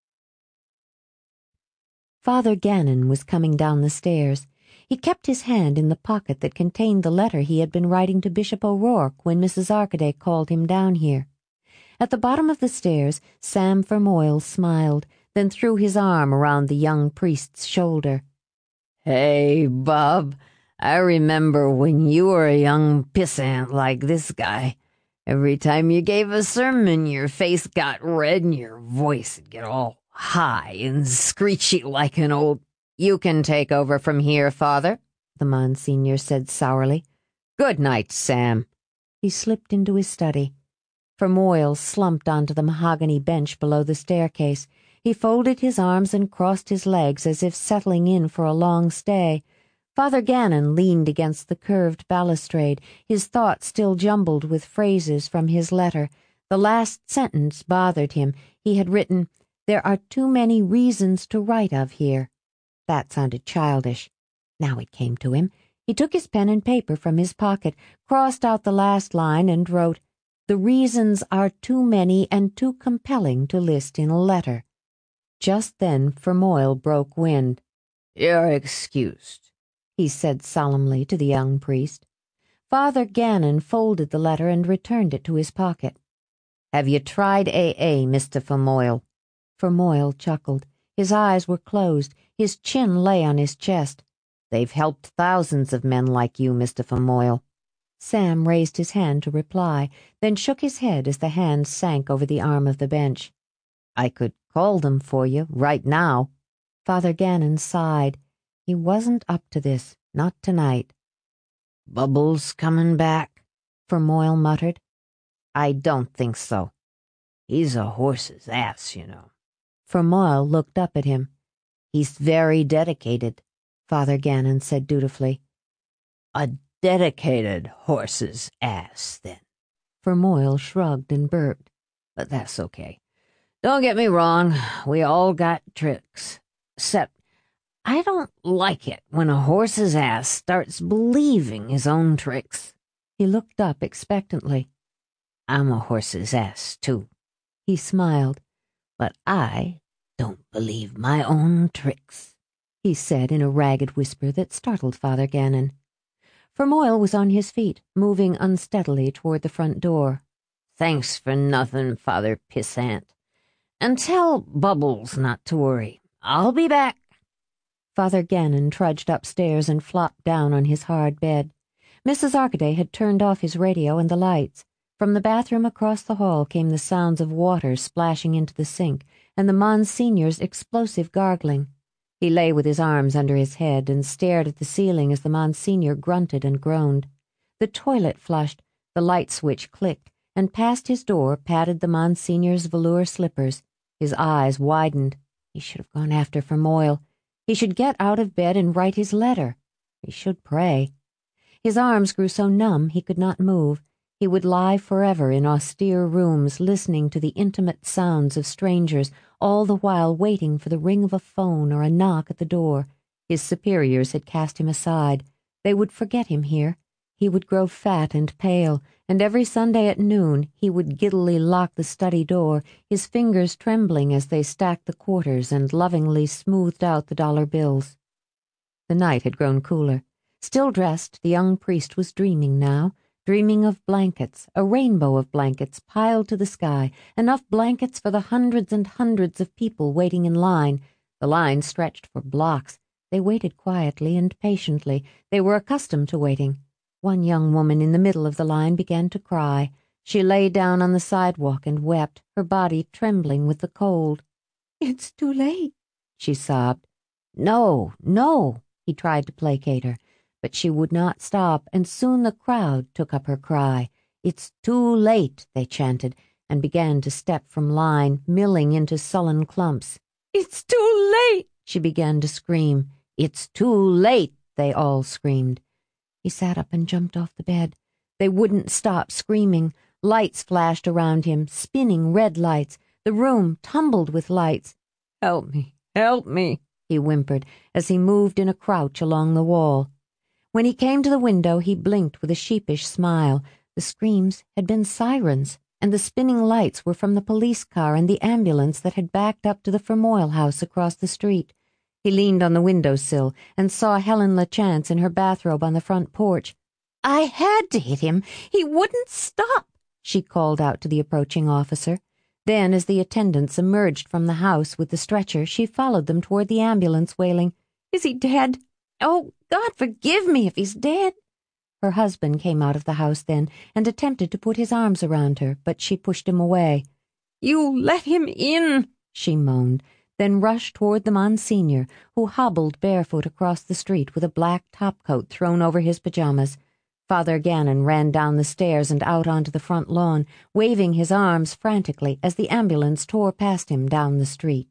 Father Gannon was coming down the stairs. He kept his hand in the pocket that contained the letter he had been writing to Bishop O'Rourke when Missus Arkaday called him down here. At the bottom of the stairs, Sam Fermoyle smiled, then threw his arm around the young priest's shoulder. Hey, Bob, I remember when you were a young pissant like this guy. Every time you gave a sermon, your face got red and your voice would get all high and screechy like an old— You can take over from here, Father, the Monsignor said sourly. Good night, Sam. He slipped into his study. Fermoyle slumped onto the mahogany bench below the staircase. He folded his arms and crossed his legs as if settling in for a long stay. Father Gannon leaned against the curved balustrade, his thoughts still jumbled with phrases from his letter. The last sentence bothered him. He had written, There are too many reasons to write of here. That sounded childish. Now it came to him. He took his pen and paper from his pocket, crossed out the last line, and wrote, The reasons are too many and too compelling to list in a letter. Just then Fermoyle broke wind. You're excused, he said solemnly to the young priest. Father Gannon folded the letter and returned it to his pocket. Have you tried A A, Mister Fermoyle? Fermoyle chuckled. His eyes were closed. His chin lay on his chest. They've helped thousands of men like you, Mister Fermoyle. Sam raised his hand to reply, then shook his head as the hand sank over the arm of the bench. I could call them for you right now. Father Gannon sighed. He wasn't up to this, not tonight. Bubbles coming back, Fermoyle muttered. I don't think so. He's a horse's ass, you know. Fermoyle looked up at him. He's very dedicated, Father Gannon said dutifully. A dedicated horse's ass, then. Fermoyle shrugged and burped. But that's okay. Don't get me wrong, we all got tricks. Except, I don't like it when a horse's ass starts believing his own tricks. He looked up expectantly. I'm a horse's ass, too. He smiled. But I don't believe my own tricks, he said in a ragged whisper that startled Father Gannon. Fermoyle was on his feet, moving unsteadily toward the front door. Thanks for nothing, Father Pissant. And tell Bubbles not to worry. I'll be back. Father Gannon trudged upstairs and flopped down on his hard bed. Missus Arkaday had turned off his radio and the lights. From the bathroom across the hall came the sounds of water splashing into the sink and the Monsignor's explosive gargling. He lay with his arms under his head and stared at the ceiling as the Monsignor grunted and groaned. The toilet flushed, the light switch clicked, and past his door pattered the Monsignor's velour slippers. His eyes widened. He should have gone after Fermoyle. He should get out of bed and write his letter. He should pray. His arms grew so numb he could not move. He would lie forever in austere rooms listening to the intimate sounds of strangers, all the while waiting for the ring of a phone or a knock at the door. His superiors had cast him aside. They would forget him here. He would grow fat and pale, and every Sunday at noon he would giddily lock the study door, his fingers trembling as they stacked the quarters and lovingly smoothed out the dollar bills. The night had grown cooler. Still dressed, the young priest was dreaming now, dreaming of blankets, a rainbow of blankets piled to the sky, enough blankets for the hundreds and hundreds of people waiting in line. The line stretched for blocks. They waited quietly and patiently. They were accustomed to waiting. One young woman in the middle of the line began to cry. She lay down on the sidewalk and wept, her body trembling with the cold. "It's too late," she sobbed. "No, no," he tried to placate her, but she would not stop, and soon the crowd took up her cry. "It's too late," they chanted, and began to step from line, milling into sullen clumps. "It's too late," she began to scream. "It's too late," they all screamed. He sat up and jumped off the bed. They wouldn't stop screaming. Lights flashed around him, spinning red lights. The room tumbled with lights. "Help me, help me," he whimpered as he moved in a crouch along the wall. When he came to the window, he blinked with a sheepish smile. The screams had been sirens, and the spinning lights were from the police car and the ambulance that had backed up to the Fermoyle house across the street. He leaned on the windowsill and saw Helen LaChance in her bathrobe on the front porch. "I had to hit him. He wouldn't stop," she called out to the approaching officer. Then, as the attendants emerged from the house with the stretcher, she followed them toward the ambulance, wailing, "Is he dead? Oh, God forgive me if he's dead." Her husband came out of the house then and attempted to put his arms around her, but she pushed him away. "You let him in," she moaned, then rushed toward the Monsignor, who hobbled barefoot across the street with a black topcoat thrown over his pajamas. Father Gannon ran down the stairs and out onto the front lawn, waving his arms frantically as the ambulance tore past him down the street.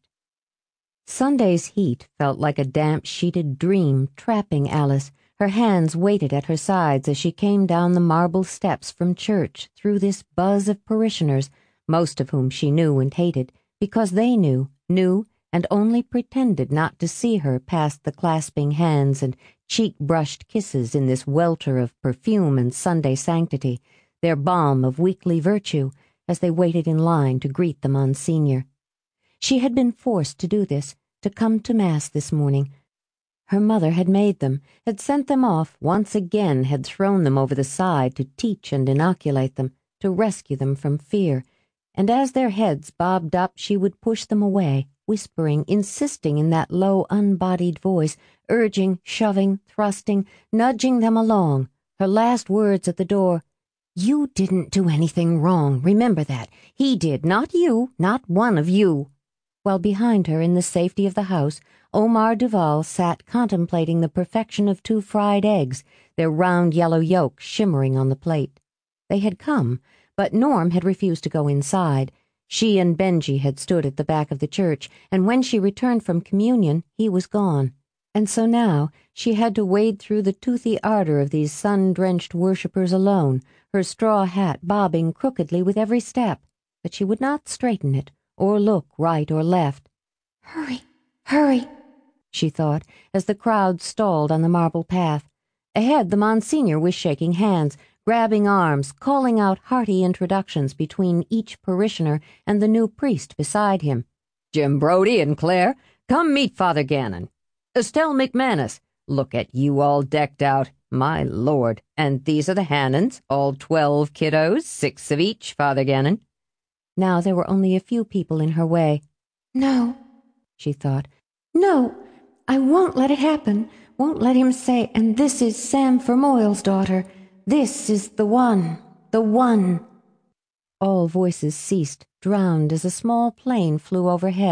Sunday's heat felt like a damp-sheeted dream trapping Alice. Her hands weighted at her sides as she came down the marble steps from church through this buzz of parishioners, most of whom she knew and hated, because they knew, knew, and only pretended not to see her past the clasping hands and cheek-brushed kisses in this welter of perfume and Sunday sanctity, their balm of weekly virtue, as they waited in line to greet the Monsignor. She had been forced to do this, to come to Mass this morning. Her mother had made them, had sent them off, once again had thrown them over the side to teach and inoculate them, to rescue them from fear, and as their heads bobbed up she would push them away, whispering, insisting in that low, unbodied voice, urging, shoving, thrusting, nudging them along. Her last words at the door, "You didn't do anything wrong, remember that. He did, not you, not one of you." While behind her, in the safety of the house, Omar Duval sat contemplating the perfection of two fried eggs, their round yellow yolks shimmering on the plate. They had come, but Norm had refused to go inside. She and Benji had stood at the back of the church, and when she returned from communion, he was gone. And so now she had to wade through the toothy ardor of these sun-drenched worshippers alone, her straw hat bobbing crookedly with every step, but she would not straighten it, or look right or left. "Hurry, hurry," she thought, as the crowd stalled on the marble path. Ahead, the Monsignor was shaking hands, grabbing arms, calling out hearty introductions between each parishioner and the new priest beside him. "Jim Brodie and Claire, come meet Father Gannon. Estelle McManus, look at you all decked out. My Lord, and these are the Hannons, all twelve kiddos, six of each, Father Gannon." Now there were only a few people in her way. "No," she thought. "No, I won't let it happen. Won't let him say, 'And this is Sam Fermoyle's daughter.' This is the one, the one." All voices ceased, drowned as a small plane flew overhead,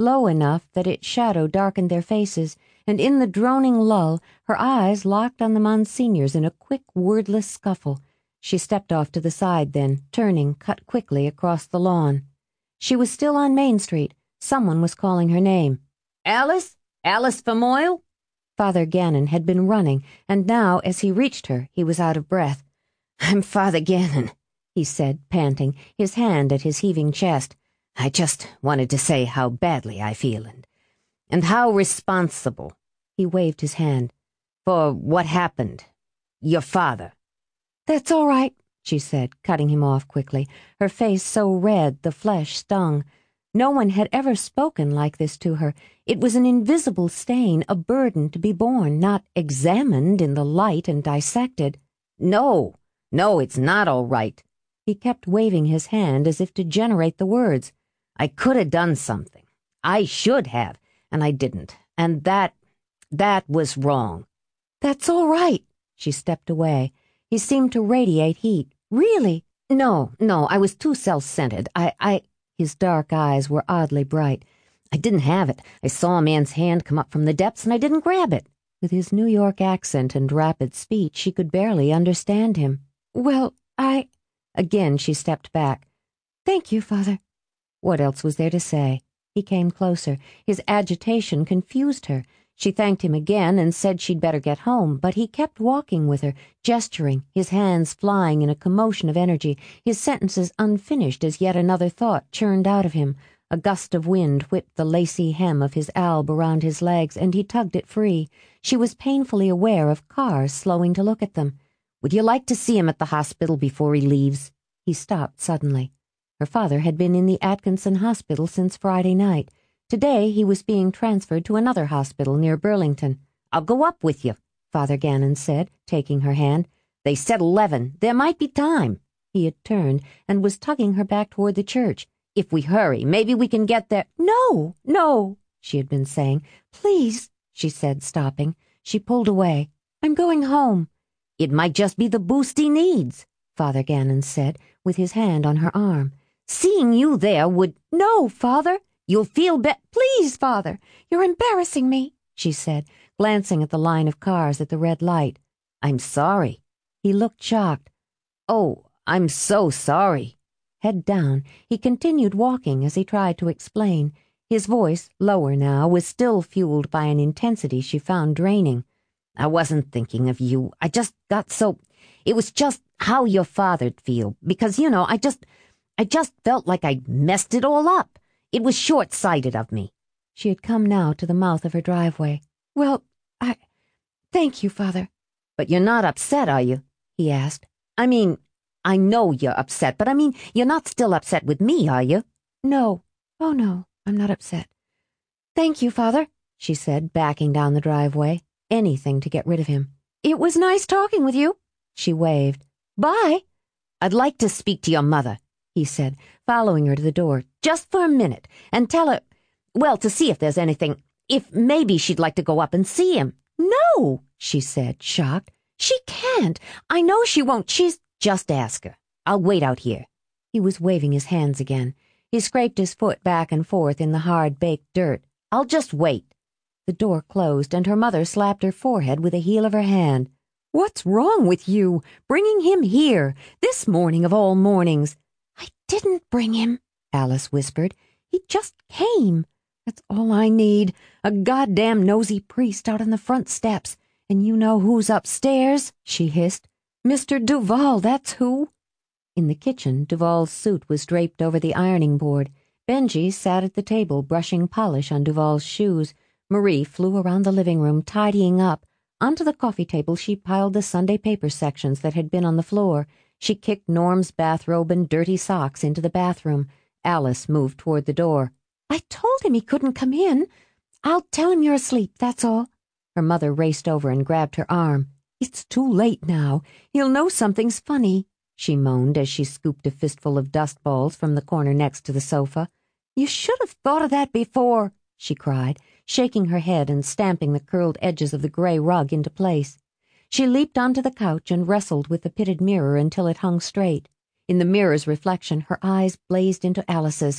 low enough that its shadow darkened their faces, and in the droning lull, her eyes locked on the Monsignors in a quick, wordless scuffle. She stepped off to the side then, turning, cut quickly across the lawn. She was still on Main Street. Someone was calling her name. Alice? Alice Famoyle? Father Gannon had been running, and now, as he reached her, he was out of breath. I'm Father Gannon, he said, panting, his hand at his heaving chest. I just wanted to say how badly I feel, and, and how responsible, he waved his hand, for what happened. Your father. That's all right, she said, cutting him off quickly, her face so red the flesh stung. No one had ever spoken like this to her. It was an invisible stain, a burden to be borne, not examined in the light and dissected. No, no, it's not all right. He kept waving his hand as if to generate the words. I could have done something. I should have, and I didn't. And that, that was wrong. That's all right. She stepped away. He seemed to radiate heat. Really? No, no, I was too self-centered. I, I... His dark eyes were oddly bright. I didn't have it. I saw a man's hand come up from the depths, and I didn't grab it. With his New York accent and rapid speech, she could barely understand him. Well, I... Again she stepped back. Thank you, Father. What else was there to say? He came closer. His agitation confused her. She thanked him again and said she'd better get home, but he kept walking with her, gesturing, his hands flying in a commotion of energy, his sentences unfinished as yet another thought churned out of him. A gust of wind whipped the lacy hem of his alb around his legs, and he tugged it free. She was painfully aware of cars slowing to look at them. Would you like to see him at the hospital before he leaves? He stopped suddenly. Her father had been in the Atkinson Hospital since Friday night. Today he was being transferred to another hospital near Burlington. I'll go up with you, Father Gannon said, taking her hand. They said eleven. There might be time. He had turned and was tugging her back toward the church. If we hurry, maybe we can get there. No, no, she had been saying. Please, she said, stopping. She pulled away. I'm going home. It might just be the boost he needs, Father Gannon said, with his hand on her arm. Seeing you there would... No, Father. You'll feel be... Please, Father, you're embarrassing me, she said, glancing at the line of cars at the red light. I'm sorry. He looked shocked. Oh, I'm so sorry. Head down, he continued walking as he tried to explain. His voice, lower now, was still fueled by an intensity she found draining. I wasn't thinking of you. I just got so... It was just how your father'd feel, because, you know, I just... I just felt like I'd messed it all up. It was short-sighted of me. She had come now to the mouth of her driveway. Well, I... Thank you, Father. But you're not upset, are you? He asked. I mean, I know you're upset, but I mean, you're not still upset with me, are you? No. Oh, no, I'm not upset. Thank you, Father, she said, backing down the driveway. Anything to get rid of him. It was nice talking with you. She waved. Bye. I'd like to speak to your mother, he said, following her to the door, just for a minute, and tell her, well, to see if there's anything, if maybe she'd like to go up and see him. No, she said, shocked. She can't. I know she won't. She's... Just ask her. I'll wait out here. He was waving his hands again. He scraped his foot back and forth in the hard, baked dirt. I'll just wait. The door closed, and her mother slapped her forehead with the heel of her hand. What's wrong with you? Bringing him here, this morning of all mornings. I didn't bring him, Alice whispered. He just came. That's all I need. A goddamn nosy priest out on the front steps. And you know who's upstairs? She hissed. Mister Duval, that's who. In the kitchen, Duval's suit was draped over the ironing board. Benji sat at the table brushing polish on Duval's shoes. Marie flew around the living room, tidying up. Onto the coffee table she piled the Sunday paper sections that had been on the floor. She kicked Norm's bathrobe and dirty socks into the bathroom. Alice moved toward the door. I told him he couldn't come in. I'll tell him you're asleep, that's all. Her mother raced over and grabbed her arm. It's too late now. He'll know something's funny, she moaned as she scooped a fistful of dust balls from the corner next to the sofa. You should have thought of that before, she cried, shaking her head and stamping the curled edges of the gray rug into place. She leaped onto the couch and wrestled with the pitted mirror until it hung straight. In the mirror's reflection, her eyes blazed into Alice's.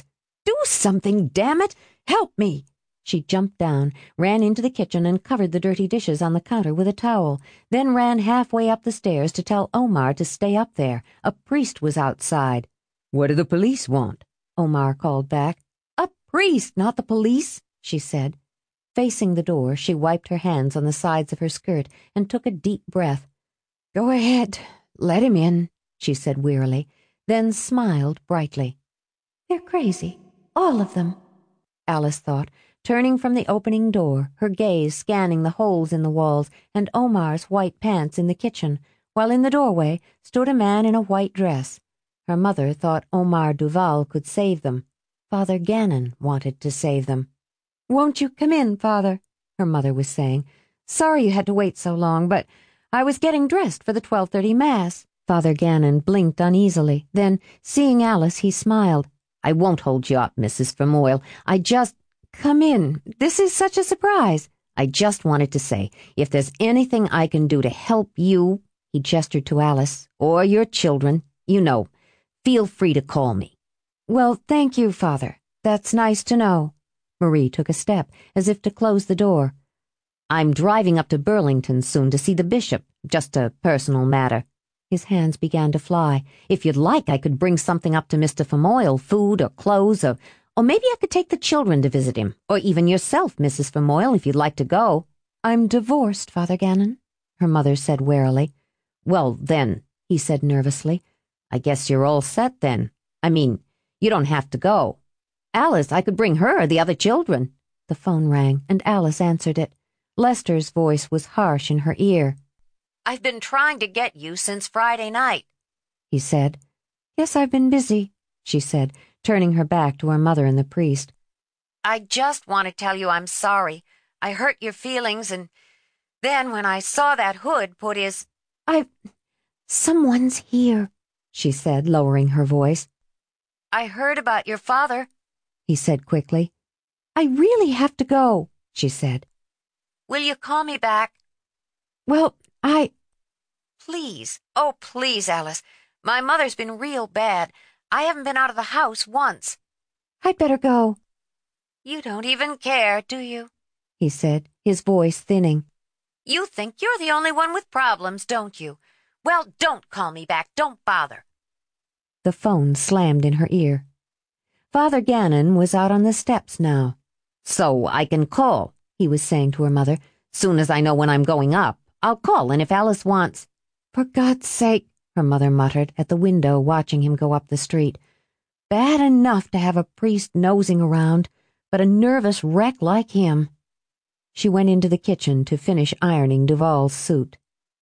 Do something, damn it! Help me! She jumped down, ran into the kitchen and covered the dirty dishes on the counter with a towel, then ran halfway up the stairs to tell Omar to stay up there. A priest was outside. What do the police want? Omar called back. A priest, not the police, she said. Facing the door, she wiped her hands on the sides of her skirt and took a deep breath. Go ahead, let him in, she said wearily, then smiled brightly. They're crazy, all of them, Alice thought, turning from the opening door, her gaze scanning the holes in the walls and Omar's white pants in the kitchen, while in the doorway stood a man in a white dress. Her mother thought Omar Duval could save them. Father Gannon wanted to save them. Won't you come in, Father? Her mother was saying. Sorry you had to wait so long, but I was getting dressed for the twelve thirty Mass. Father Gannon blinked uneasily. Then, seeing Alice, he smiled. I won't hold you up, Missus Vermoyle. I just... Come in. This is such a surprise. I just wanted to say, if there's anything I can do to help you, he gestured to Alice, or your children, you know, feel free to call me. Well, thank you, Father. That's nice to know. Marie took a step, as if to close the door. I'm driving up to Burlington soon to see the bishop, just a personal matter. His hands began to fly. If you'd like, I could bring something up to Mister Vermoyle, food or clothes, or, or maybe I could take the children to visit him, or even yourself, Missus Vermoyle, if you'd like to go. I'm divorced, Father Gannon, her mother said warily. Well, then, he said nervously, I guess you're all set then. I mean, you don't have to go. Alice, I could bring her, the other children. The phone rang, and Alice answered it. Lester's voice was harsh in her ear. I've been trying to get you since Friday night, he said. Yes, I've been busy, she said, turning her back to her mother and the priest. I just want to tell you I'm sorry. I hurt your feelings, and then when I saw that Hood put his... I... Someone's here, she said, lowering her voice. I heard about your father, he said quickly. I really have to go, she said. Will you call me back? Well, I... Please, oh please, Alice. My mother's been real bad. I haven't been out of the house once. I'd better go. You don't even care, do you? He said, his voice thinning. You think you're the only one with problems, don't you? Well, don't call me back. Don't bother. The phone slammed in her ear. Father Gannon was out on the steps now. So I can call, he was saying to her mother. Soon as I know when I'm going up, I'll call, and if Alice wants... For God's sake, her mother muttered at the window, watching him go up the street. Bad enough to have a priest nosing around, but a nervous wreck like him. She went into the kitchen to finish ironing Duval's suit.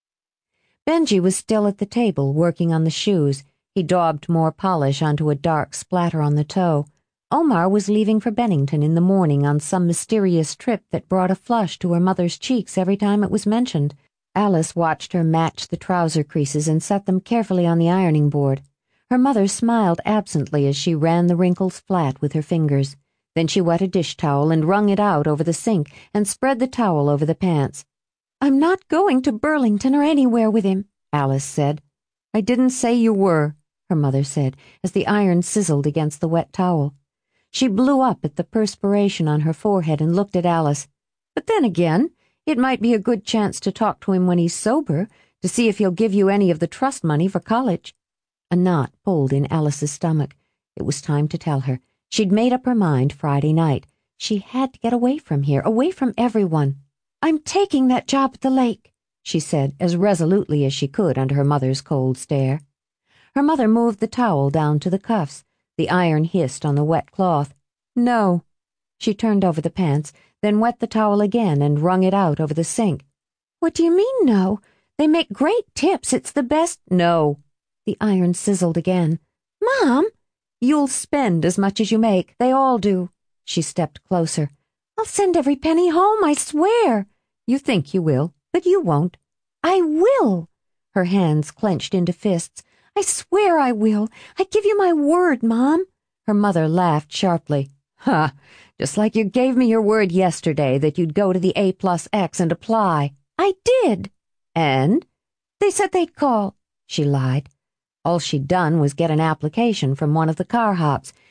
Benji was still at the table, working on the shoes. He daubed more polish onto a dark splatter on the toe. Omar was leaving for Bennington in the morning on some mysterious trip that brought a flush to her mother's cheeks every time it was mentioned. Alice watched her match the trouser creases and set them carefully on the ironing board. Her mother smiled absently as she ran the wrinkles flat with her fingers. Then she wet a dish towel and wrung it out over the sink and spread the towel over the pants. I'm not going to Burlington or anywhere with him, Alice said. I didn't say you were, her mother said, as the iron sizzled against the wet towel. She blew up at the perspiration on her forehead and looked at Alice. But then again, it might be a good chance to talk to him when he's sober, to see if he'll give you any of the trust money for college. A knot pulled in Alice's stomach. It was time to tell her. She'd made up her mind Friday night. She had to get away from here, away from everyone. I'm taking that job at the lake, she said as resolutely as she could under her mother's cold stare. Her mother moved the towel down to the cuffs. The iron hissed on the wet cloth. No. She turned over the pants, then wet the towel again and wrung it out over the sink. What do you mean, no? They make great tips. It's the best. No. The iron sizzled again. Mom! You'll spend as much as you make. They all do. She stepped closer. I'll send every penny home, I swear. You think you will, but you won't. I will. Her hands clenched into fists. I swear I will. I give you my word, Mom. Her mother laughed sharply. Ha! Just like you gave me your word yesterday that you'd go to the A plus X and apply. I did. And? They said they'd call. She lied. All she'd done was get an application from one of the car hops.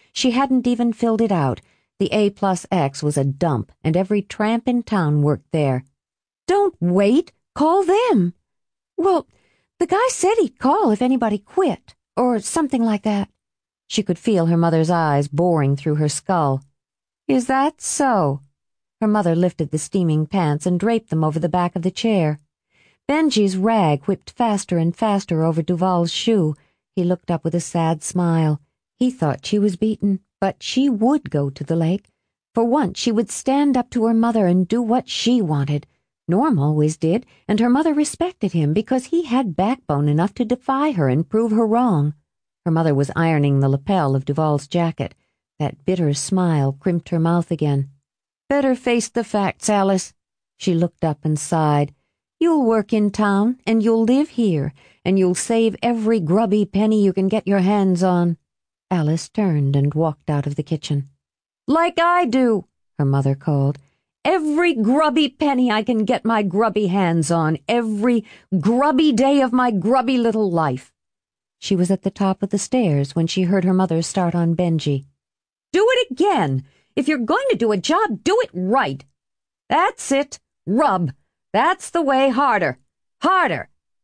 She hadn't even filled it out. The A plus X was a dump, and every tramp in town worked there. Don't wait. Call them. Well, the guy said he'd call if anybody quit, or something like that. She could feel her mother's eyes boring through her skull. Is that so? Her mother lifted the steaming pants and draped them over the back of the chair. Benji's rag whipped faster and faster over Duval's shoe. He looked up with a sad smile. He thought she was beaten, but she would go to the lake. For once she would stand up to her mother and do what she wanted. Norm always did, and her mother respected him because he had backbone enough to defy her and prove her wrong. Her mother was ironing the lapel of Duval's jacket. That bitter smile crimped her mouth again. Better face the facts, Alice. She looked up and sighed. You'll work in town, and you'll live here, and you'll save every grubby penny you can get your hands on. Alice turned and walked out of the kitchen. Like I do, her mother called. Every grubby penny I can get my grubby hands on, every grubby day of my grubby little life. She was at the top of the stairs when she heard her mother start on Benji. Do it again! If you're going to do a job, do it right! That's it! Rub! That's the way, harder! Harder!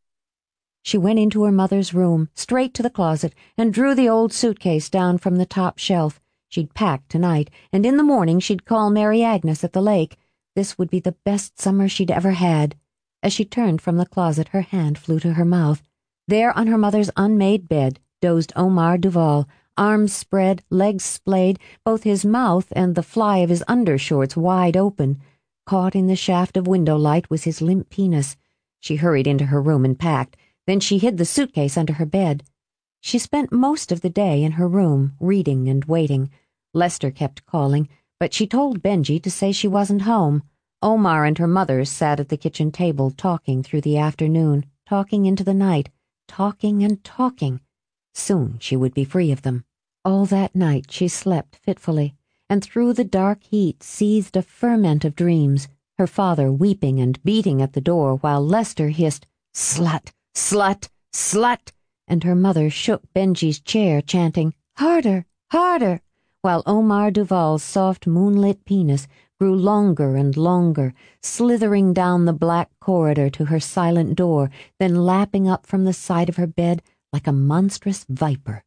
She went into her mother's room, straight to the closet, and drew the old suitcase down from the top shelf. She'd pack tonight, and in the morning she'd call Mary Agnes at the lake. This would be the best summer she'd ever had. As she turned from the closet, her hand flew to her mouth. There on her mother's unmade bed dozed Omar Duval, arms spread, legs splayed, both his mouth and the fly of his undershorts wide open. Caught in the shaft of window light was his limp penis. She hurried into her room and packed. Then she hid the suitcase under her bed. She spent most of the day in her room, reading and waiting. Lester kept calling, but she told Benji to say she wasn't home. Omar and her mother sat at the kitchen table talking through the afternoon, talking into the night, talking and talking. Soon she would be free of them. All that night she slept fitfully, and through the dark heat seethed a ferment of dreams, her father weeping and beating at the door while Lester hissed, "Slut! Slut! Slut!" and her mother shook Benji's chair, chanting, "Harder! Harder!" while Omar Duval's soft moonlit penis grew longer and longer, slithering down the black corridor to her silent door, then lapping up from the side of her bed like a monstrous viper.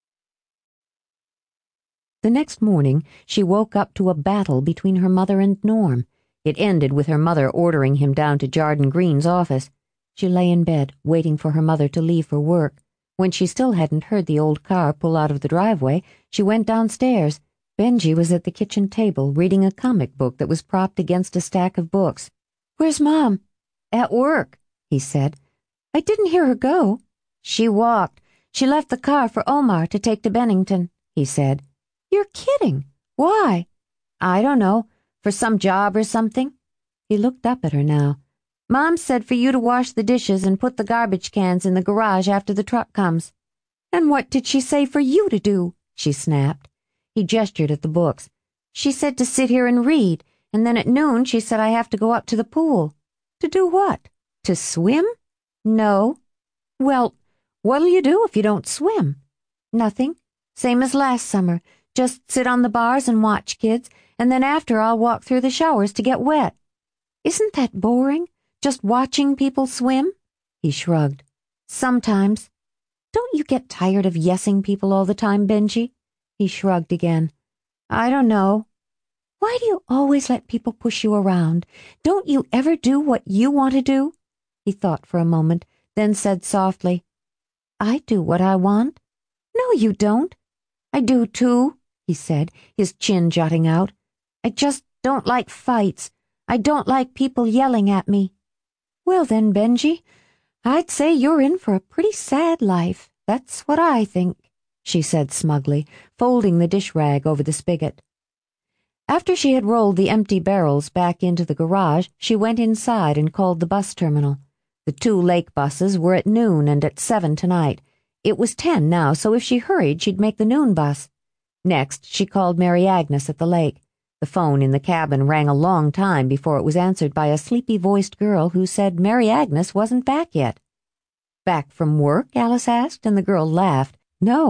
The next morning she woke up to a battle between her mother and Norm. It ended with her mother ordering him down to Jarden Green's office. She lay in bed, waiting for her mother to leave for work. When she still hadn't heard the old car pull out of the driveway, she went downstairs. Benji was at the kitchen table reading a comic book that was propped against a stack of books. "Where's Mom?" "At work," he said. "I didn't hear her go." "She walked. She left the car for Omar to take to Bennington," he said. "You're kidding. Why?" "I don't know. For some job or something." He looked up at her now. "Mom said for you to wash the dishes and put the garbage cans in the garage after the truck comes." "And what did she say for you to do?" she snapped. He gestured at the books. "She said to sit here and read, and then at noon she said I have to go up to the pool." "To do what? To swim?" "No." "Well, what'll you do if you don't swim?" "Nothing. Same as last summer. Just sit on the bars and watch kids, and then after I'll walk through the showers to get wet." "Isn't that boring? Just watching people swim?" He shrugged. "Sometimes." "Don't you get tired of yesing people all the time, Benji?" He shrugged again. "I don't know." "Why do you always let people push you around? Don't you ever do what you want to do?" He thought for a moment, then said softly, "I do what I want." "No, you don't." "I do, too," he said, his chin jutting out. "I just don't like fights. I don't like people yelling at me." "Well then, Benji, I'd say you're in for a pretty sad life. That's what I think," she said smugly, folding the dish rag over the spigot. After she had rolled the empty barrels back into the garage, she went inside and called the bus terminal. The two lake buses were at noon and at seven tonight. It was ten now, so if she hurried, she'd make the noon bus. Next, she called Mary Agnes at the lake. The phone in the cabin rang a long time before it was answered by a sleepy-voiced girl who said Mary Agnes wasn't back yet. "Back from work?" Alice asked, and the girl laughed. "No,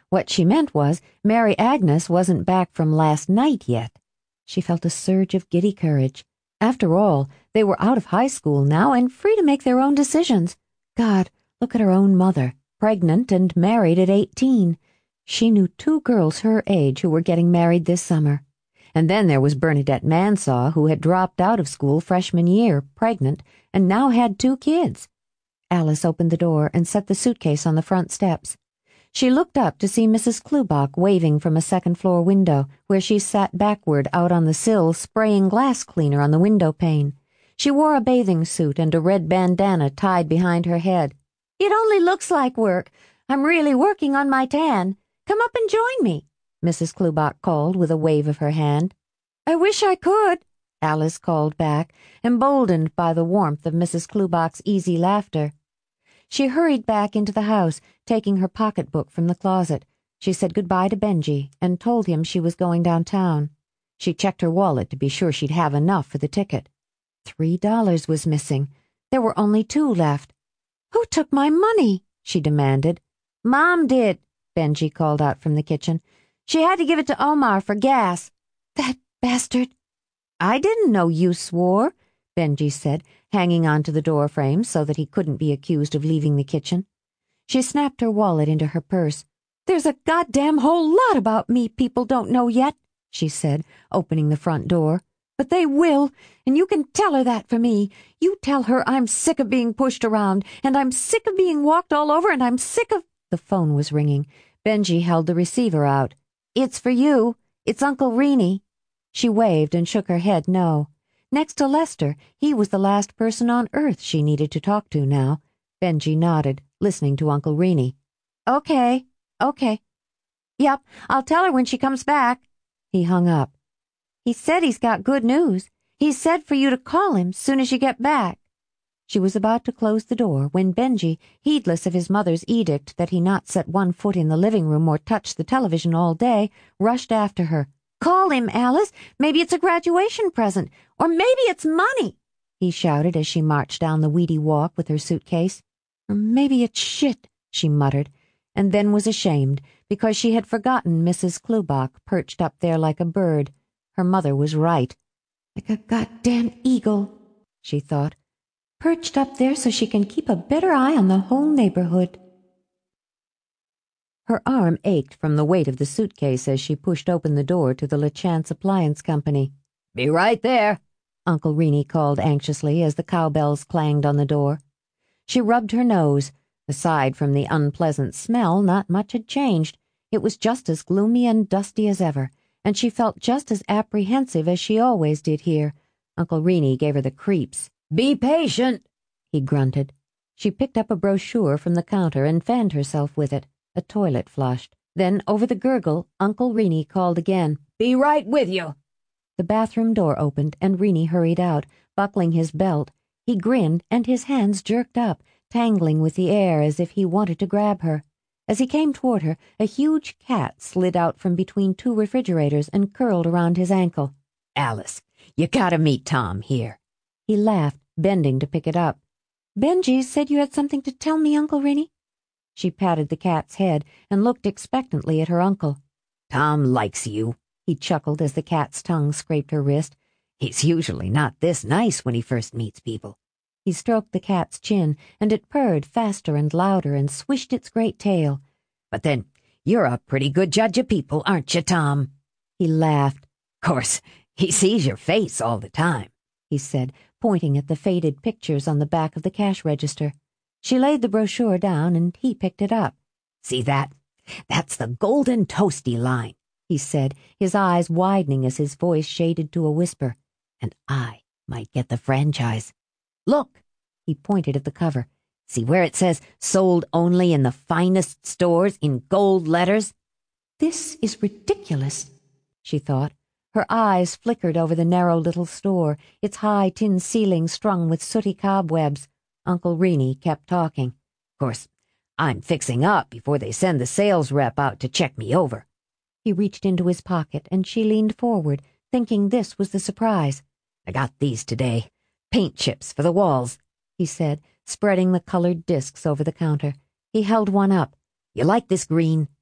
What she meant was Mary Agnes wasn't back from last night yet. She felt a surge of giddy courage. After all, they were out of high school now and free to make their own decisions. God, look at her own mother, pregnant and married at eighteen. She knew two girls her age who were getting married this summer. And then there was Bernadette Mansaw, who had dropped out of school freshman year, pregnant, and now had two kids. Alice opened the door and set the suitcase on the front steps. She looked up to see Missus Klubach waving from a second-floor window, where she sat backward out on the sill spraying glass cleaner on the window pane. She wore a bathing suit and a red bandana tied behind her head. "It only looks like work. I'm really working on my tan. Come up and join me," Missus Klubach called with a wave of her hand. "I wish I could," Alice called back, emboldened by the warmth of Missus Klubach's easy laughter. She hurried back into the house, taking her pocketbook from the closet. She said goodbye to Benji and told him she was going downtown. She checked her wallet to be sure she'd have enough for the ticket. Three dollars was missing. There were only two left. "Who took my money?" she demanded. "Mom did," Benji called out from the kitchen. "She had to give it to Omar for gas." "That bastard." "I didn't know you swore," Benji said, hanging onto the door frame so that he couldn't be accused of leaving the kitchen. She snapped her wallet into her purse. "There's a goddamn whole lot about me people don't know yet," she said, opening the front door. "But they will, and you can tell her that for me. You tell her I'm sick of being pushed around, and I'm sick of being walked all over, and I'm sick of—" The phone was ringing. Benji held the receiver out. "It's for you. It's Uncle Reenie." She waved and shook her head no. Next to Lester, he was the last person on earth she needed to talk to now. Benji nodded, listening to Uncle Reenie. "Okay, okay. Yep, I'll tell her when she comes back." He hung up. "He said he's got good news. He said for you to call him soon as you get back." She was about to close the door when Benji, heedless of his mother's edict that he not set one foot in the living room or touch the television all day, rushed after her. "Call him, Alice. Maybe it's a graduation present. Or maybe it's money," he shouted as she marched down the weedy walk with her suitcase. "Or maybe it's shit," she muttered, and then was ashamed because she had forgotten Missus Klubach perched up there like a bird. Her mother was right. "Like a goddamn eagle," she thought, "perched up there so she can keep a better eye on the whole neighborhood." Her arm ached from the weight of the suitcase as she pushed open the door to the LeChance Appliance Company. "Be right there," Uncle Reenie called anxiously as the cowbells clanged on the door. She rubbed her nose. Aside from the unpleasant smell, not much had changed. It was just as gloomy and dusty as ever, and she felt just as apprehensive as she always did here. Uncle Reenie gave her the creeps. "Be patient," he grunted. She picked up a brochure from the counter and fanned herself with it. A toilet flushed. Then, over the gurgle, Uncle Reenie called again. "Be right with you." The bathroom door opened, and Reenie hurried out, buckling his belt. He grinned, and his hands jerked up, tangling with the air as if he wanted to grab her. As he came toward her, a huge cat slid out from between two refrigerators and curled around his ankle. "Alice, you gotta meet Tom here." He laughed, bending to pick it up. "Benji said you had something to tell me, Uncle Reenie." She patted the cat's head and looked expectantly at her uncle. "Tom likes you," he chuckled as the cat's tongue scraped her wrist. "He's usually not this nice when he first meets people." He stroked the cat's chin, and it purred faster and louder and swished its great tail. "But then, you're a pretty good judge of people, aren't you, Tom?" He laughed. "Course, he sees your face all the time," he said, pointing at the faded pictures on the back of the cash register. She laid the brochure down, and he picked it up. "See that? That's the Golden Toasty line," he said, his eyes widening as his voice shaded to a whisper. "And I might get the franchise. Look," he pointed at the cover. "See where it says, 'Sold only in the finest stores,' in gold letters?" "This is ridiculous," she thought. Her eyes flickered over the narrow little store, its high tin ceiling strung with sooty cobwebs. Uncle Reenie kept talking. "Course, I'm fixing up before they send the sales rep out to check me over." He reached into his pocket, and she leaned forward, thinking this was the surprise. "I got these today. Paint chips for the walls," he said, spreading the colored discs over the counter. He held one up. "You like this green?"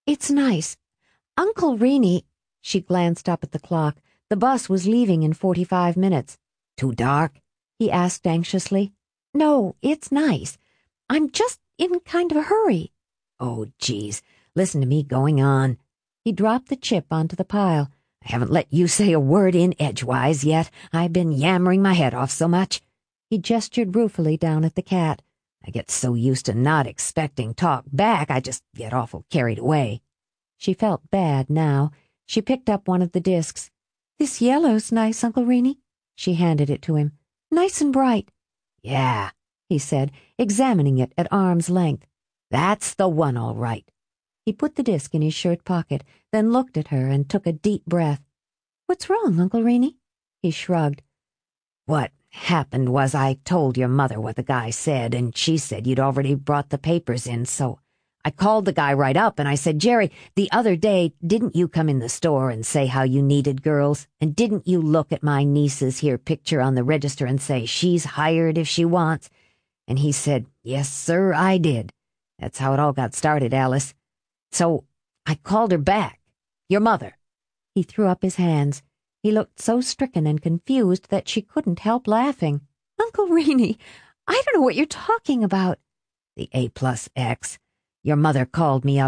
It's nice. Uncle Rennie, she glanced up at the clock. The bus was leaving in forty-five minutes. Too dark? He asked anxiously. No, it's nice. I'm just in kind of a hurry. Oh, geez. Listen to me going on. He dropped the chip onto the pile. I haven't let you say a word in edgewise yet. I've been yammering my head off so much. He gestured ruefully down at the cat. I get so used to not expecting talk back, I just get awful carried away. She felt bad now. She picked up one of the discs. This yellow's nice, Uncle Rennie. She handed it to him. Nice and bright. Yeah, he said, examining it at arm's length. That's the one, all right. He put the disc in his shirt pocket, then looked at her and took a deep breath. What's wrong, Uncle Rennie? He shrugged. What happened was I told your mother what the guy said, and she said you'd already brought the papers in, so I called the guy right up and I said, Jerry, the other day, didn't you come in the store and say how you needed girls? And didn't you look at my niece's here picture on the register and say she's hired if she wants? And he said, yes, sir, I did. That's how it all got started, Alice. So I called her back. Your mother. He threw up his hands. He looked so stricken and confused that she couldn't help laughing. Uncle Rennie, I don't know what you're talking about. The A plus X. Your mother called me up